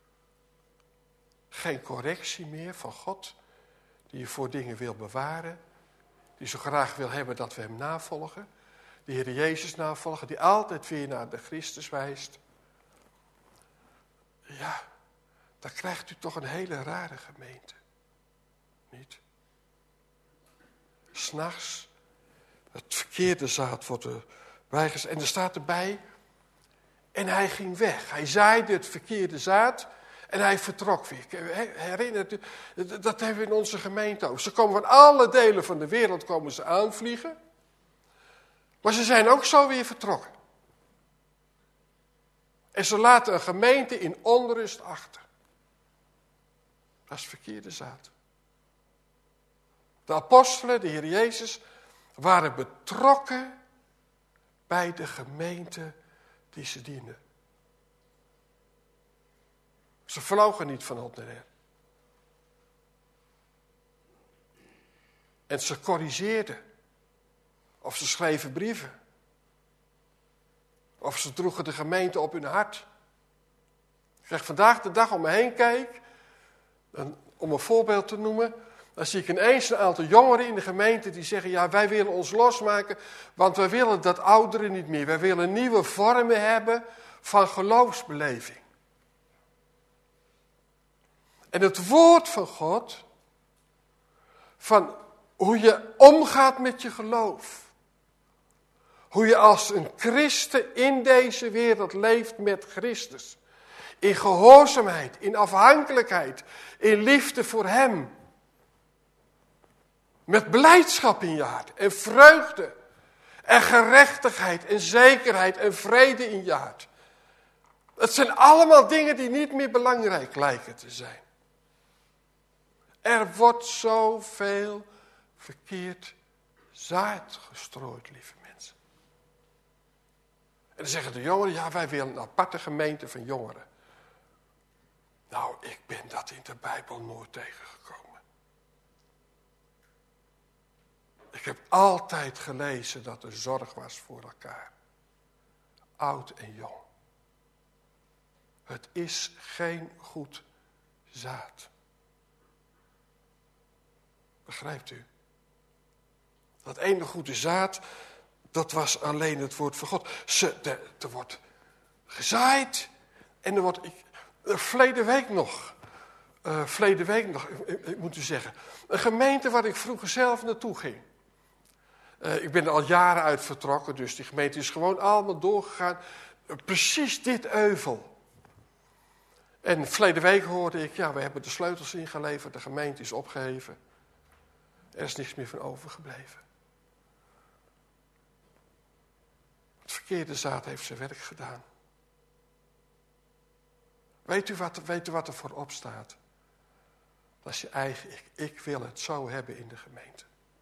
geen correctie meer van God, die je voor dingen wil bewaren, die zo graag wil hebben dat we hem navolgen, de Heer Jezus navolgen, die altijd weer naar de Christus wijst. Ja, dan krijgt u toch een hele rare gemeente. Niet? 'S Nachts, het verkeerde zaad wordt erbij gezet. En er staat erbij, en hij ging weg. Hij zaaide het verkeerde zaad en hij vertrok weer. Herinnert u, dat hebben we in onze gemeente ook. Ze komen van alle delen van de wereld komen ze aanvliegen. Maar ze zijn ook zo weer vertrokken. En ze laten een gemeente in onrust achter. Dat is verkeerde zaad. De apostelen, de Heer Jezus, waren betrokken bij de gemeente die ze dienden. Ze vlogen niet van op naar her. En ze corrigeerden. Of ze schreven brieven. Of ze droegen de gemeente op hun hart. Ik krijg vandaag de dag om me heen kijk. Om een voorbeeld te noemen. Dan zie ik ineens een aantal jongeren in de gemeente die zeggen, ja, wij willen ons losmaken, want wij willen dat ouderen niet meer. Wij willen nieuwe vormen hebben van geloofsbeleving. En het woord van God, van hoe je omgaat met je geloof. Hoe je als een christen in deze wereld leeft met Christus. In gehoorzaamheid, in afhankelijkheid, in liefde voor hem. Met blijdschap in je hart en vreugde en gerechtigheid en zekerheid en vrede in je hart. Het zijn allemaal dingen die niet meer belangrijk lijken te zijn. Er wordt zoveel verkeerd zaad gestrooid, lieve mensen. En dan zeggen de jongeren, ja, wij willen een aparte gemeente van jongeren. Nou, ik ben dat in de Bijbel nooit tegengekomen. Ik heb altijd gelezen dat er zorg was voor elkaar. Oud en jong. Het is geen goed zaad. Begrijpt u? Dat ene goede zaad, dat was alleen het woord van God. Er wordt gezaaid en er wordt... Verleden week nog, ik moet u zeggen, een gemeente waar ik vroeger zelf naartoe ging. Ik ben er al jaren uit vertrokken, dus die gemeente is gewoon allemaal doorgegaan. Precies dit euvel. En verleden week hoorde ik, we hebben de sleutels ingeleverd, de gemeente is opgeheven. Er is niks meer van overgebleven. Het verkeerde zaad heeft zijn werk gedaan. Weet u wat er voorop staat? Dat is je eigen ik wil het zo hebben in de gemeente.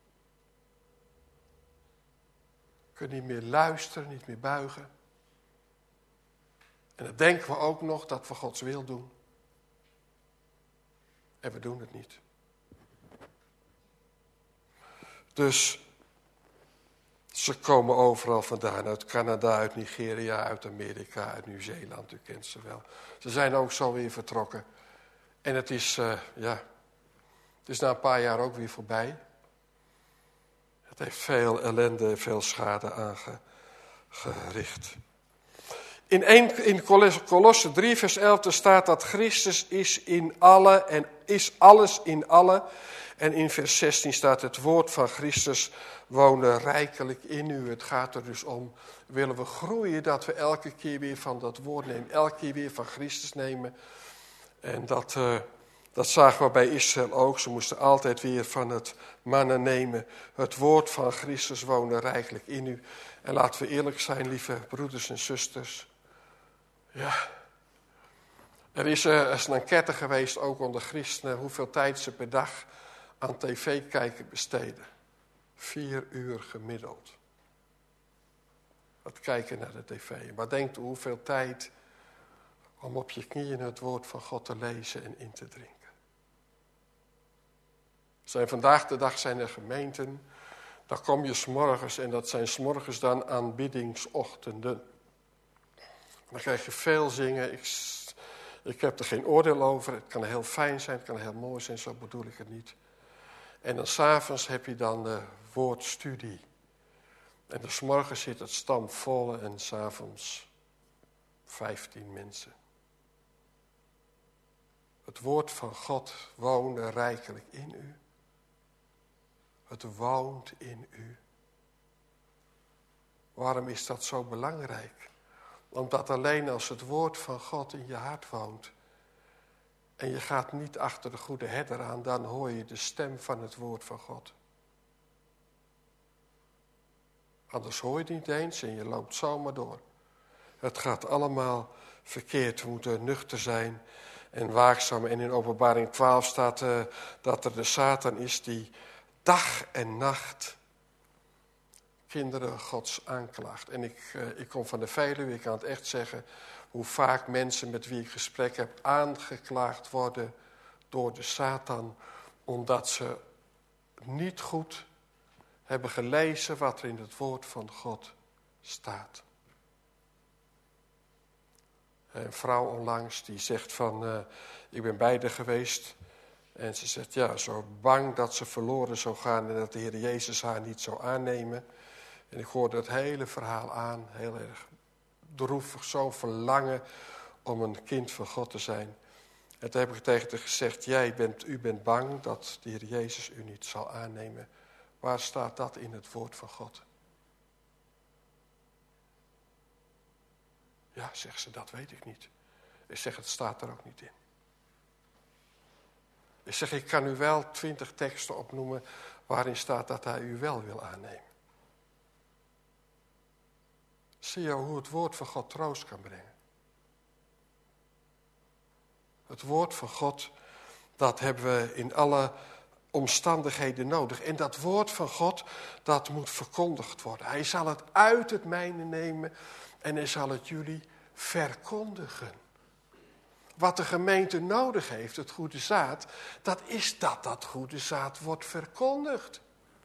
Je kunt niet meer luisteren, niet meer buigen. En dan denken we ook nog dat we Gods wil doen. En we doen het niet. Dus ze komen overal vandaan. Uit Canada, uit Nigeria, uit Amerika, uit Nieuw-Zeeland. U kent ze wel. Ze zijn ook zo weer vertrokken. En het is, het is na een paar jaar ook weer voorbij. Het heeft veel ellende, veel schade aangericht. In Kolosser 3 vers 11 staat dat Christus is in alle en is alles in alle. En in vers 16 staat het woord van Christus wonen rijkelijk in u. Het gaat er dus om, willen we groeien dat we elke keer weer van dat woord nemen. Elke keer weer van Christus nemen. En dat zagen we bij Israël ook. Ze moesten altijd weer van het mannen nemen. Het woord van Christus wonen rijkelijk in u. En laten we eerlijk zijn, lieve broeders en zusters. Ja, er is een enquête geweest, ook onder christenen, hoeveel tijd ze per dag aan tv kijken besteden. 4 uur gemiddeld. Het kijken naar de tv. Maar denkt u hoeveel tijd om op je knieën het woord van God te lezen en in te drinken. Vandaag de dag zijn er gemeenten, daar kom je 's morgens en dat zijn 's morgens dan aanbiddingsochtenden. Dan krijg je veel zingen. Ik heb er geen oordeel over. Het kan heel fijn zijn, het kan heel mooi zijn, zo bedoel ik het niet. En dan 's avonds heb je dan de woordstudie. En dus 's morgens zit het stamvol en 's avonds 15 mensen. Het woord van God woonde rijkelijk in u. Het woont in u. Waarom is dat zo belangrijk? Omdat alleen als het woord van God in je hart woont en je gaat niet achter de goede herder aan, dan hoor je de stem van het woord van God. Anders hoor je het niet eens en je loopt zomaar door. Het gaat allemaal verkeerd. We moeten nuchter zijn en waakzaam. En in Openbaring 12 staat dat er de Satan is die dag en nacht kinderen Gods aanklaagt. En ik kom van de Veluwe, ik kan het echt zeggen, hoe vaak mensen met wie ik gesprek heb aangeklaagd worden door de Satan, omdat ze niet goed hebben gelezen wat er in het woord van God staat. Een vrouw onlangs die zegt van, ik ben bij haar geweest. En ze zegt, zo bang dat ze verloren zou gaan en dat de Heer Jezus haar niet zou aannemen. En ik hoorde het hele verhaal aan, heel erg droevig, zo'n verlangen om een kind van God te zijn. En toen heb ik tegen haar gezegd, u bent bang dat de Heer Jezus u niet zal aannemen. Waar staat dat in het woord van God? Ja, zegt ze, dat weet ik niet. Ik zeg, het staat er ook niet in. Ik zeg, ik kan u wel 20 teksten opnoemen waarin staat dat hij u wel wil aannemen. Zie je hoe het woord van God troost kan brengen? Het woord van God, dat hebben we in alle omstandigheden nodig. En dat woord van God, dat moet verkondigd worden. Hij zal het uit het mijne nemen en hij zal het jullie verkondigen. Wat de gemeente nodig heeft, het goede zaad, dat is dat goede zaad wordt verkondigd.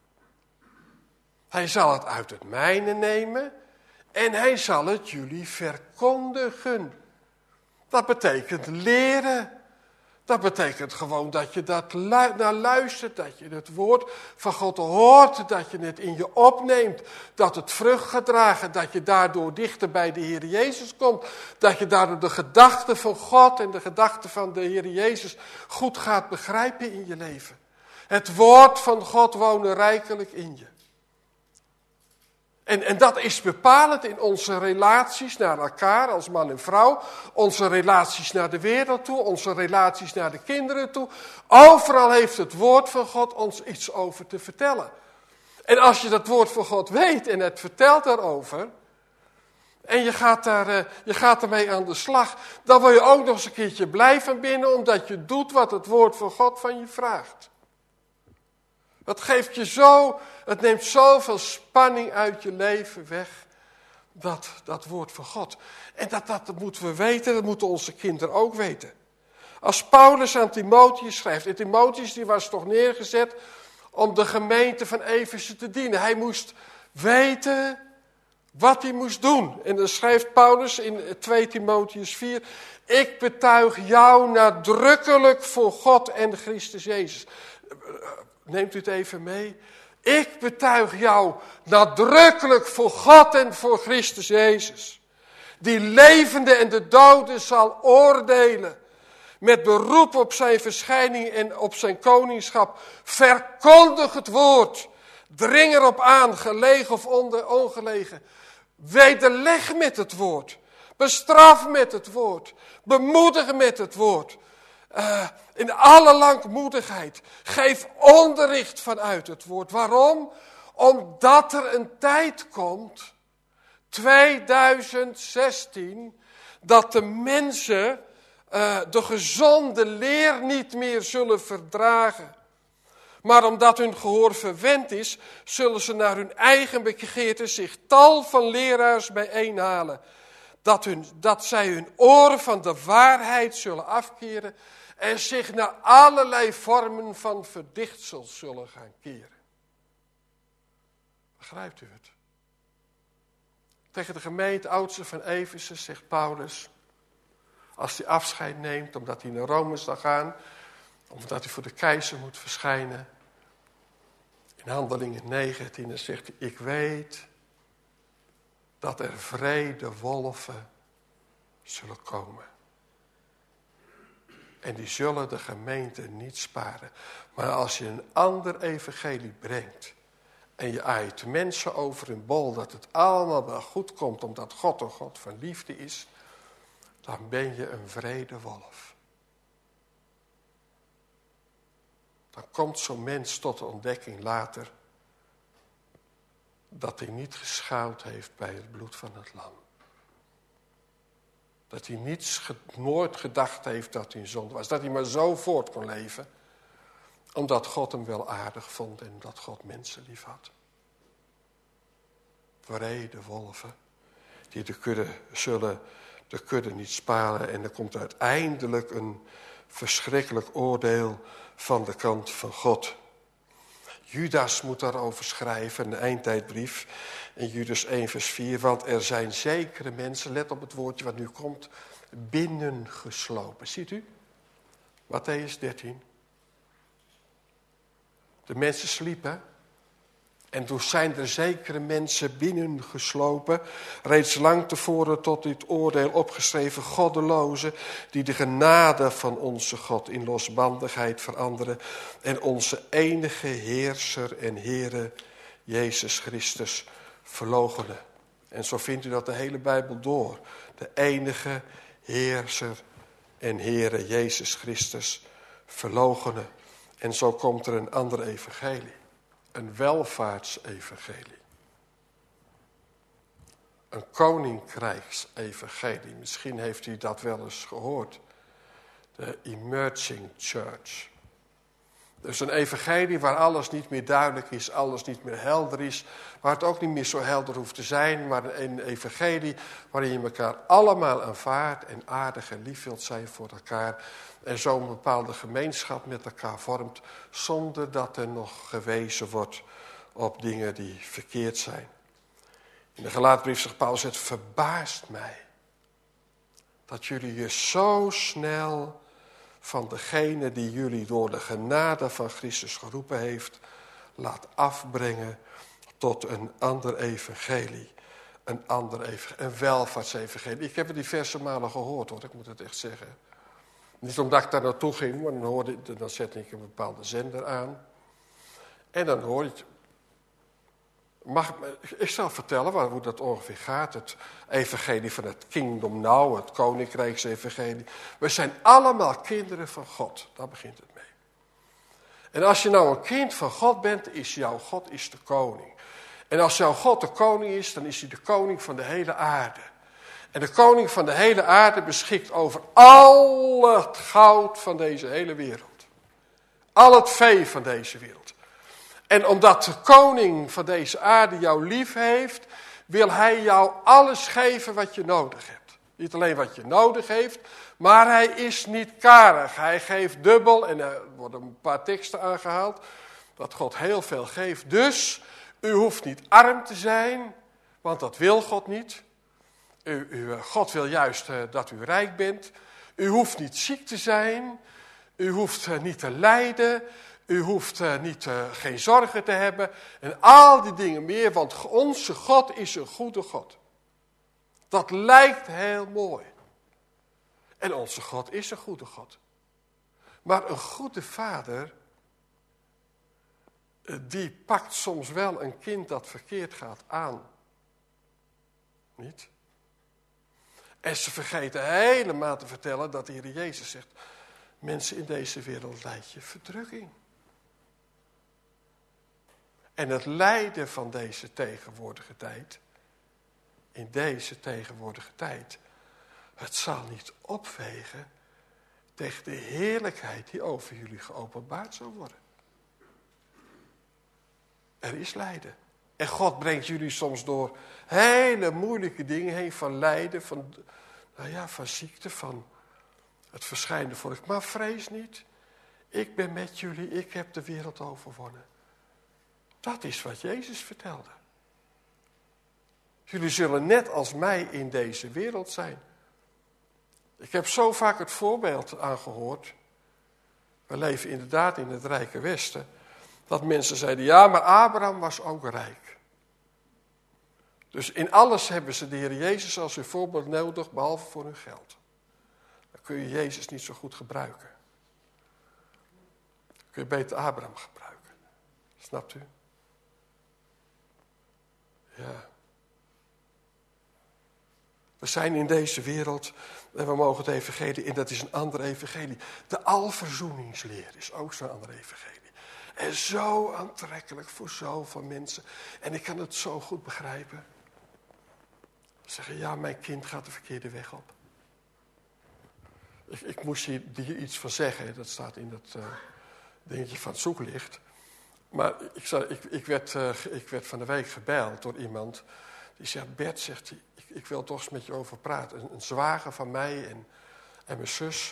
Hij zal het uit het mijne nemen en hij zal het jullie verkondigen. Dat betekent leren. Dat betekent gewoon dat je naar luistert, dat je het woord van God hoort, dat je het in je opneemt, dat het vrucht gaat dragen, dat je daardoor dichter bij de Heer Jezus komt, dat je daardoor de gedachten van God en de gedachten van de Heer Jezus goed gaat begrijpen in je leven. Het woord van God woont rijkelijk in je. En dat is bepalend in onze relaties naar elkaar als man en vrouw. Onze relaties naar de wereld toe. Onze relaties naar de kinderen toe. Overal heeft het woord van God ons iets over te vertellen. En als je dat woord van God weet en het vertelt daarover. En je gaat ermee aan de slag. Dan word je ook nog eens een keertje blij van binnen. Omdat je doet wat het woord van God van je vraagt. Dat geeft je zo, het neemt zoveel spanning uit je leven weg, dat woord van God. En dat moeten we weten, dat moeten onze kinderen ook weten. Als Paulus aan Timotheus schrijft, en Timotheus die was toch neergezet om de gemeente van Efeze te dienen. Hij moest weten wat hij moest doen. En dan schrijft Paulus in 2 Timotheus 4, ik betuig jou nadrukkelijk voor God en Christus Jezus. Neemt u het even mee? Ik betuig jou nadrukkelijk voor God en voor Christus Jezus. Die levende en de doden zal oordelen. Met beroep op zijn verschijning en op zijn koningschap. Verkondig het woord. Dring erop aan, gelegen of ongelegen. Wederleg met het woord. Bestraf met het woord. Bemoedig met het woord. In alle langmoedigheid. Geef onderricht vanuit het woord. Waarom? Omdat er een tijd komt, 2016, dat de mensen de gezonde leer niet meer zullen verdragen. Maar omdat hun gehoor verwend is, zullen ze naar hun eigen begeerte zich tal van leraars bijeenhalen. Dat zij hun oren van de waarheid zullen afkeren en zich naar allerlei vormen van verdichtsel zullen gaan keren. Begrijpt u het? Tegen de gemeente oudste van Efeze zegt Paulus, als hij afscheid neemt omdat hij naar Rome zal gaan, omdat hij voor de keizer moet verschijnen. In Handelingen 19 dan zegt hij, ik weet dat er vrede wolven zullen komen. En die zullen de gemeente niet sparen. Maar als je een ander evangelie brengt en je aait mensen over hun bol dat het allemaal wel goed komt omdat God een God van liefde is, dan ben je een wrede wolf. Dan komt zo'n mens tot de ontdekking later dat hij niet geschuild heeft bij het bloed van het lam. Dat hij nooit gedacht heeft dat hij een zonde was. Dat hij maar zo voort kon leven. Omdat God hem wel aardig vond en dat God mensen lief had. Wrede wolven. Die zullen de kudde niet sparen. En er komt uiteindelijk een verschrikkelijk oordeel van de kant van God. Judas moet daarover schrijven, een eindtijdbrief. In Judas 1 vers 4. Want er zijn zekere mensen, let op het woordje wat nu komt, binnengeslopen. Ziet u? Mattheüs 13. De mensen sliepen. En toen zijn er zekere mensen binnengeslopen, reeds lang tevoren tot dit oordeel opgeschreven, goddelozen, die de genade van onze God in losbandigheid veranderen en onze enige heerser en Heere, Jezus Christus, verloochenen. En zo vindt u dat de hele Bijbel door. De enige heerser en Heere, Jezus Christus, verloochenen. En zo komt er een ander evangelie. Een welvaartsevangelie. Een koninkrijksevangelie. Misschien heeft u dat wel eens gehoord. De Emerging Church. Dus een evangelie waar alles niet meer duidelijk is, alles niet meer helder is. Waar het ook niet meer zo helder hoeft te zijn. Maar een evangelie waarin je elkaar allemaal aanvaardt en aardig en lief wilt zijn voor elkaar. En zo een bepaalde gemeenschap met elkaar vormt, zonder dat er nog gewezen wordt op dingen die verkeerd zijn. In de Galatenbrief zegt Paulus, het verbaast mij dat jullie je zo snel van degene die jullie door de genade van Christus geroepen heeft, laat afbrengen tot een ander evangelie. Een welvaartsevangelie. Ik heb het diverse malen gehoord hoor, ik moet het echt zeggen. Niet omdat ik daar naartoe ging, maar dan zette ik een bepaalde zender aan. En dan hoor je het. Ik zal vertellen hoe dat ongeveer gaat. Het evangelie van het Kingdom Now, het Koninkrijksevangelie. We zijn allemaal kinderen van God. Daar begint het mee. En als je nou een kind van God bent, is jouw God is de koning. En als jouw God de koning is, dan is hij de koning van de hele aarde. En de koning van de hele aarde beschikt over al het goud van deze hele wereld. Al het vee van deze wereld. En omdat de koning van deze aarde jou lief heeft, wil hij jou alles geven wat je nodig hebt. Niet alleen wat je nodig heeft, maar hij is niet karig. Hij geeft dubbel, en er worden een paar teksten aangehaald, dat God heel veel geeft. Dus, u hoeft niet arm te zijn, want dat wil God niet. God wil juist dat u rijk bent. U hoeft niet ziek te zijn. U hoeft niet te lijden. U hoeft geen zorgen te hebben. En al die dingen meer, want onze God is een goede God. Dat lijkt heel mooi. En onze God is een goede God. Maar een goede vader, die pakt soms wel een kind dat verkeerd gaat aan. Niet? En ze vergeten helemaal te vertellen dat de Heer Jezus zegt, mensen in deze wereld lijdt je verdrukking. En het lijden van deze tegenwoordige tijd, in deze tegenwoordige tijd, het zal niet opwegen tegen de heerlijkheid die over jullie geopenbaard zal worden. Er is lijden. En God brengt jullie soms door hele moeilijke dingen heen, van lijden, van ziekte, van het verschijnen voor ik. Maar vrees niet, ik ben met jullie, ik heb de wereld overwonnen. Dat is wat Jezus vertelde. Jullie zullen net als mij in deze wereld zijn. Ik heb zo vaak het voorbeeld aangehoord. We leven inderdaad in het rijke Westen. Dat mensen zeiden, ja, maar Abraham was ook rijk. Dus in alles hebben ze de Heer Jezus als hun voorbeeld nodig, behalve voor hun geld. Dan kun je Jezus niet zo goed gebruiken. Dan kun je beter Abraham gebruiken. Snapt u? Ja. We zijn in deze wereld en we mogen het evangelie, en dat is een andere evangelie. De alverzoeningsleer is ook zo'n andere evangelie. En zo aantrekkelijk voor zoveel mensen. En ik kan het zo goed begrijpen. Zeggen, ja, mijn kind gaat de verkeerde weg op. Ik moest hier iets van zeggen. Dat staat in dat dingetje van het zoeklicht. Maar ik werd van de week gebeld door iemand. Die zegt, Bert, zegt hij, ik wil toch eens met je over praten. Een zwager van mij en mijn zus.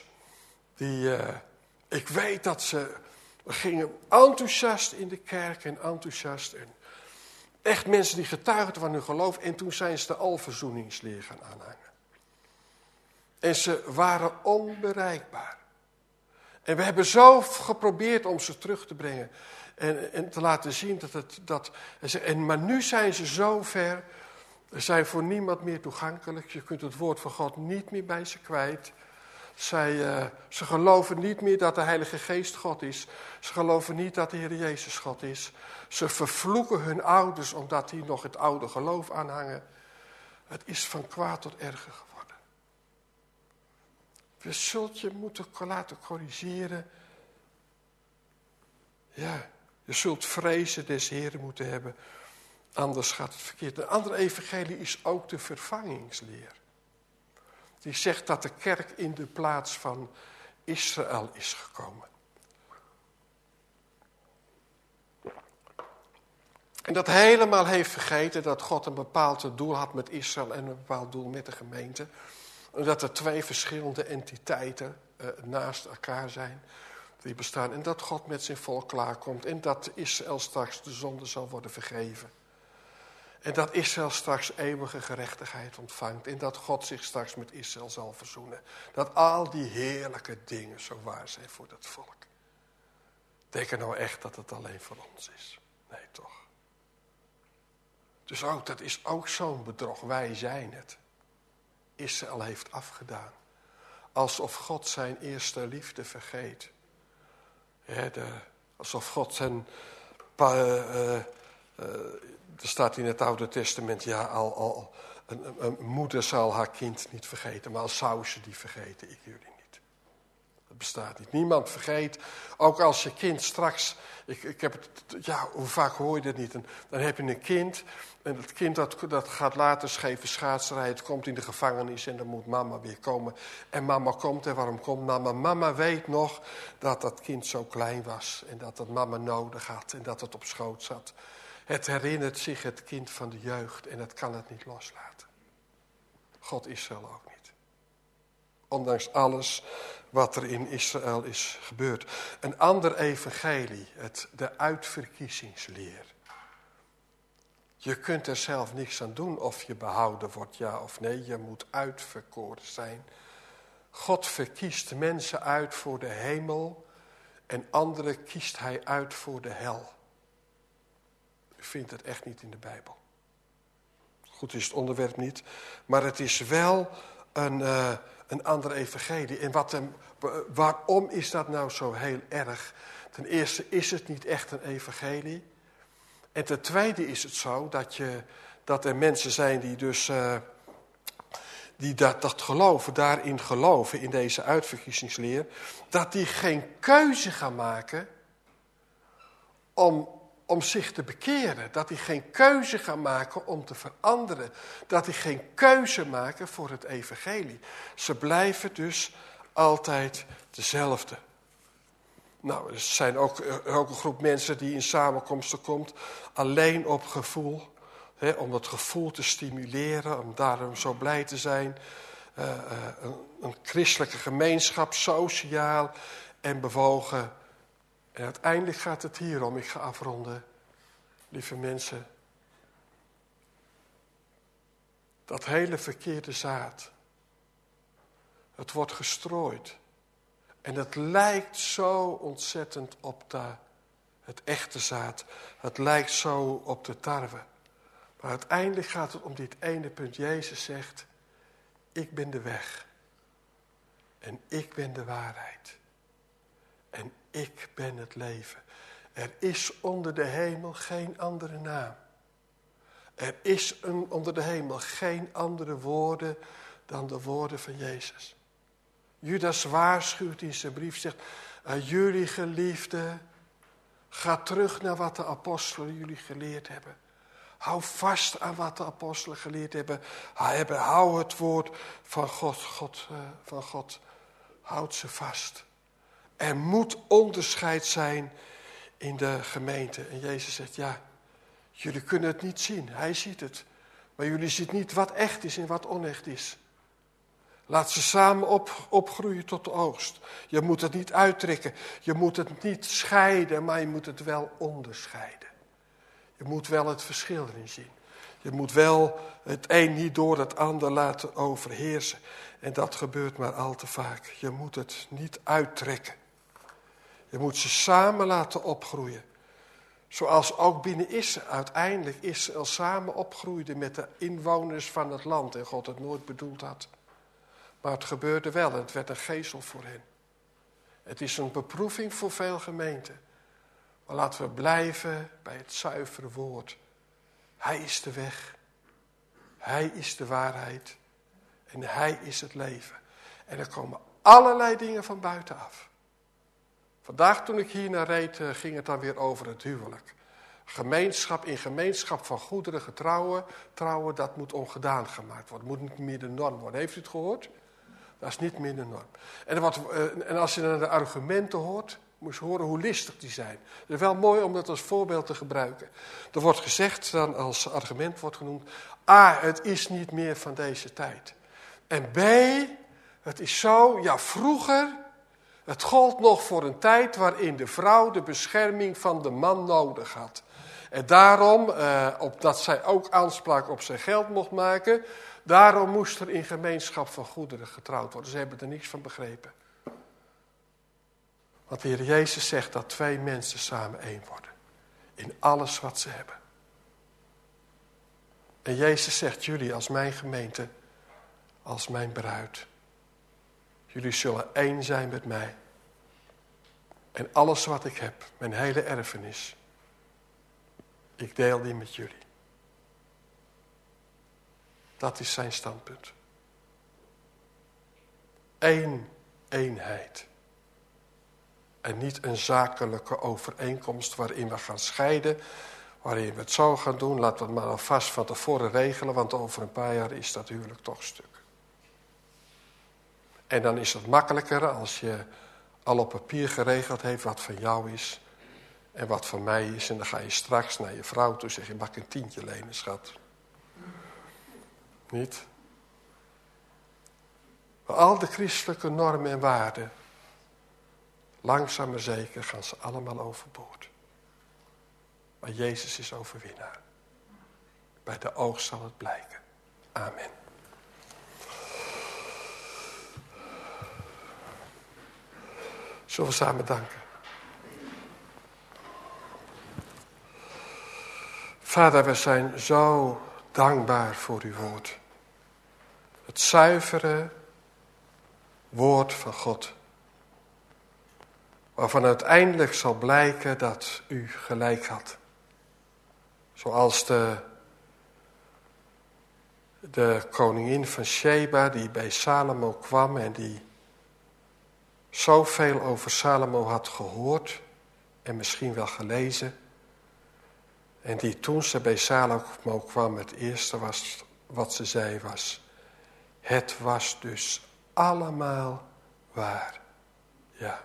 Ik weet dat ze gingen enthousiast in de kerk en enthousiast. En echt mensen die getuigden van hun geloof. En toen zijn ze de alverzoeningsleer gaan aanhangen. En ze waren onbereikbaar. En we hebben zo geprobeerd om ze terug te brengen. En te laten zien maar nu zijn ze zo ver. Ze zijn voor niemand meer toegankelijk. Je kunt het woord van God niet meer bij ze kwijt. Ze geloven niet meer dat de Heilige Geest God is. Ze geloven niet dat de Heer Jezus God is. Ze vervloeken hun ouders omdat die nog het oude geloof aanhangen. Het is van kwaad tot erger geworden. Je zult je moeten laten corrigeren. Ja, je zult vrezen des Heren moeten hebben. Anders gaat het verkeerd. Een andere evangelie is ook de vervangingsleer. Die zegt dat de kerk in de plaats van Israël is gekomen. En dat helemaal heeft vergeten dat God een bepaald doel had met Israël en een bepaald doel met de gemeente. En dat er twee verschillende entiteiten naast elkaar zijn die bestaan. En dat God met zijn volk klaarkomt. En dat Israël straks de zonde zal worden vergeven. En dat Israël straks eeuwige gerechtigheid ontvangt. En dat God zich straks met Israël zal verzoenen. Dat al die heerlijke dingen zo waar zijn voor dat volk. Denk je nou echt dat het alleen voor ons is? Nee, toch? Dus ook, dat is ook zo'n bedrog. Wij zijn het. Israël heeft afgedaan. Alsof God zijn eerste liefde vergeet. Alsof God zijn Er staat in het Oude Testament, een moeder zal haar kind niet vergeten, maar al zou ze die vergeten, ik jullie niet. Dat bestaat niet. Niemand vergeet, ook als je kind straks, ik heb het, hoe vaak hoor je dat niet? Dan heb je een kind en dat kind dat gaat later scheve schaatsrijden, het komt in de gevangenis en dan moet mama weer komen. En mama komt en waarom komt mama? Mama weet nog dat dat kind zo klein was en dat dat mama nodig had en dat het op schoot zat. Het herinnert zich het kind van de jeugd en het kan het niet loslaten. God Israël ook niet. Ondanks alles wat er in Israël is gebeurd. Een ander evangelie, de uitverkiezingsleer. Je kunt er zelf niks aan doen of je behouden wordt, ja of nee. Je moet uitverkoren zijn. God verkiest mensen uit voor de hemel en anderen kiest hij uit voor de hel. U vindt het echt niet in de Bijbel. Goed is het onderwerp niet, maar het is wel een ander evangelie. En waarom is dat nou zo heel erg? Ten eerste is het niet echt een evangelie. En ten tweede is het zo dat er mensen zijn die dus die dat geloven, daarin geloven, in deze uitverkiezingsleer, dat die geen keuze gaan maken om zich te bekeren. Dat die geen keuze gaan maken om te veranderen. Dat die geen keuze maken voor het evangelie. Ze blijven dus altijd dezelfde. Nou, er zijn ook een groep mensen die in samenkomsten komt alleen op gevoel. Om het gevoel te stimuleren, om daarom zo blij te zijn. Een christelijke gemeenschap, sociaal en bewogen. En uiteindelijk gaat het hier om, ik ga afronden, lieve mensen. Dat hele verkeerde zaad, het wordt gestrooid. En het lijkt zo ontzettend op het echte zaad. Het lijkt zo op de tarwe. Maar uiteindelijk gaat het om dit ene punt. Jezus zegt, ik ben de weg. En ik ben de waarheid. En ik ben het leven. Er is onder de hemel geen andere naam. Er is onder de hemel geen andere woorden dan de woorden van Jezus. Judas waarschuwt in zijn brief, zegt, jullie geliefden, ga terug naar wat de apostelen jullie geleerd hebben. Hou vast aan wat de apostelen geleerd hebben. Hou het woord van God. Houd ze vast. Er moet onderscheid zijn in de gemeente. En Jezus zegt, ja, jullie kunnen het niet zien. Hij ziet het. Maar jullie zien niet wat echt is en wat onecht is. Laat ze samen opgroeien tot de oogst. Je moet het niet uittrekken. Je moet het niet scheiden, maar je moet het wel onderscheiden. Je moet wel het verschil erin zien. Je moet wel het een niet door het ander laten overheersen. En dat gebeurt maar al te vaak. Je moet het niet uittrekken. Je moet ze samen laten opgroeien. Zoals ook binnen Israël uiteindelijk Israël samen opgroeide met de inwoners van het land. En God het nooit bedoeld had. Maar het gebeurde wel en het werd een gezel voor hen. Het is een beproeving voor veel gemeenten. Maar laten we blijven bij het zuivere woord. Hij is de weg. Hij is de waarheid. En hij is het leven. En er komen allerlei dingen van buitenaf. Vandaag toen ik hier naar reed, ging het dan weer over het huwelijk. Gemeenschap van goederen trouwen, dat moet ongedaan gemaakt worden. Het moet niet meer de norm worden. Heeft u het gehoord? Dat is niet meer de norm. En als je naar de argumenten hoort, moet je horen hoe listig die zijn. Het is wel mooi om dat als voorbeeld te gebruiken. Er wordt gezegd, dan als argument wordt genoemd, A, het is niet meer van deze tijd. En B, het is zo, ja vroeger, het gold nog voor een tijd waarin de vrouw de bescherming van de man nodig had. En daarom, opdat zij ook aanspraak op zijn geld mocht maken, daarom moest er in gemeenschap van goederen getrouwd worden. Ze hebben er niks van begrepen. Want de Heer Jezus zegt dat twee mensen samen één worden. In alles wat ze hebben. En Jezus zegt, jullie als mijn gemeente, als mijn bruid. Jullie zullen één zijn met mij. En alles wat ik heb, mijn hele erfenis. Ik deel die met jullie. Dat is zijn standpunt. Eén eenheid. En niet een zakelijke overeenkomst waarin we gaan scheiden, waarin we het zo gaan doen. Laten we het maar alvast van tevoren regelen, want over een paar jaar is dat huwelijk toch stuk. En dan is het makkelijker als je al op papier geregeld heeft wat van jou is en wat van mij is. En dan ga je straks naar je vrouw toe en zeg je, mag ik een tientje lenen, schat? Niet? Maar al de christelijke normen en waarden, langzaam maar zeker gaan ze allemaal overboord. Maar Jezus is overwinnaar. Bij de oogst zal het blijken. Amen. Zullen we samen danken? Vader, we zijn zo dankbaar voor uw woord. Het zuivere woord van God. Waarvan uiteindelijk zal blijken dat u gelijk had. Zoals de koningin van Sheba die bij Salomo kwam en die zoveel over Salomo had gehoord en misschien wel gelezen. En die toen ze bij Salomo kwam, het eerste was wat ze zei was, het was dus allemaal waar. Ja.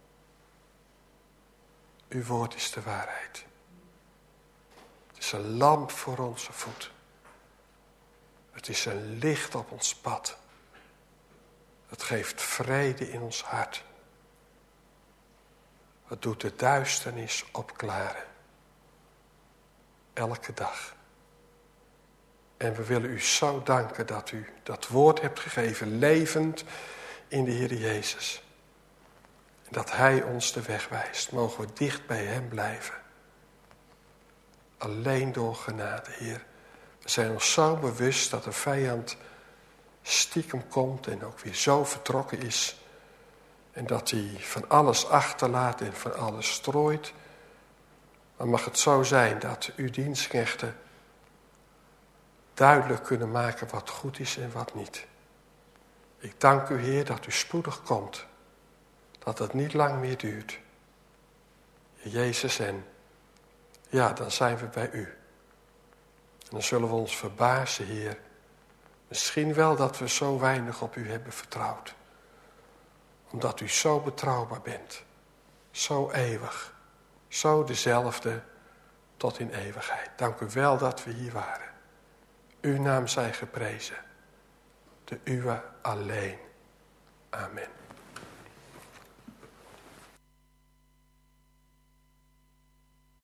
Uw woord is de waarheid. Het is een lamp voor onze voet. Het is een licht op ons pad. Het geeft vrede in ons hart. Het doet de duisternis opklaren. Elke dag. En we willen u zo danken dat u dat woord hebt gegeven, levend in de Heer Jezus. En dat hij ons de weg wijst. Mogen we dicht bij hem blijven. Alleen door genade, Heer. We zijn ons zo bewust dat de vijand stiekem komt en ook weer zo vertrokken is. En dat hij van alles achterlaat en van alles strooit. Maar mag het zo zijn dat uw dienstknechten duidelijk kunnen maken wat goed is en wat niet. Ik dank u, Heer, dat u spoedig komt. Dat het niet lang meer duurt. Jezus, en ja, dan zijn we bij u. En dan zullen we ons verbazen, Heer. Misschien wel dat we zo weinig op u hebben vertrouwd. Omdat u zo betrouwbaar bent. Zo eeuwig. Zo dezelfde tot in eeuwigheid. Dank u wel dat we hier waren. Uw naam zij geprezen. De uwe alleen. Amen.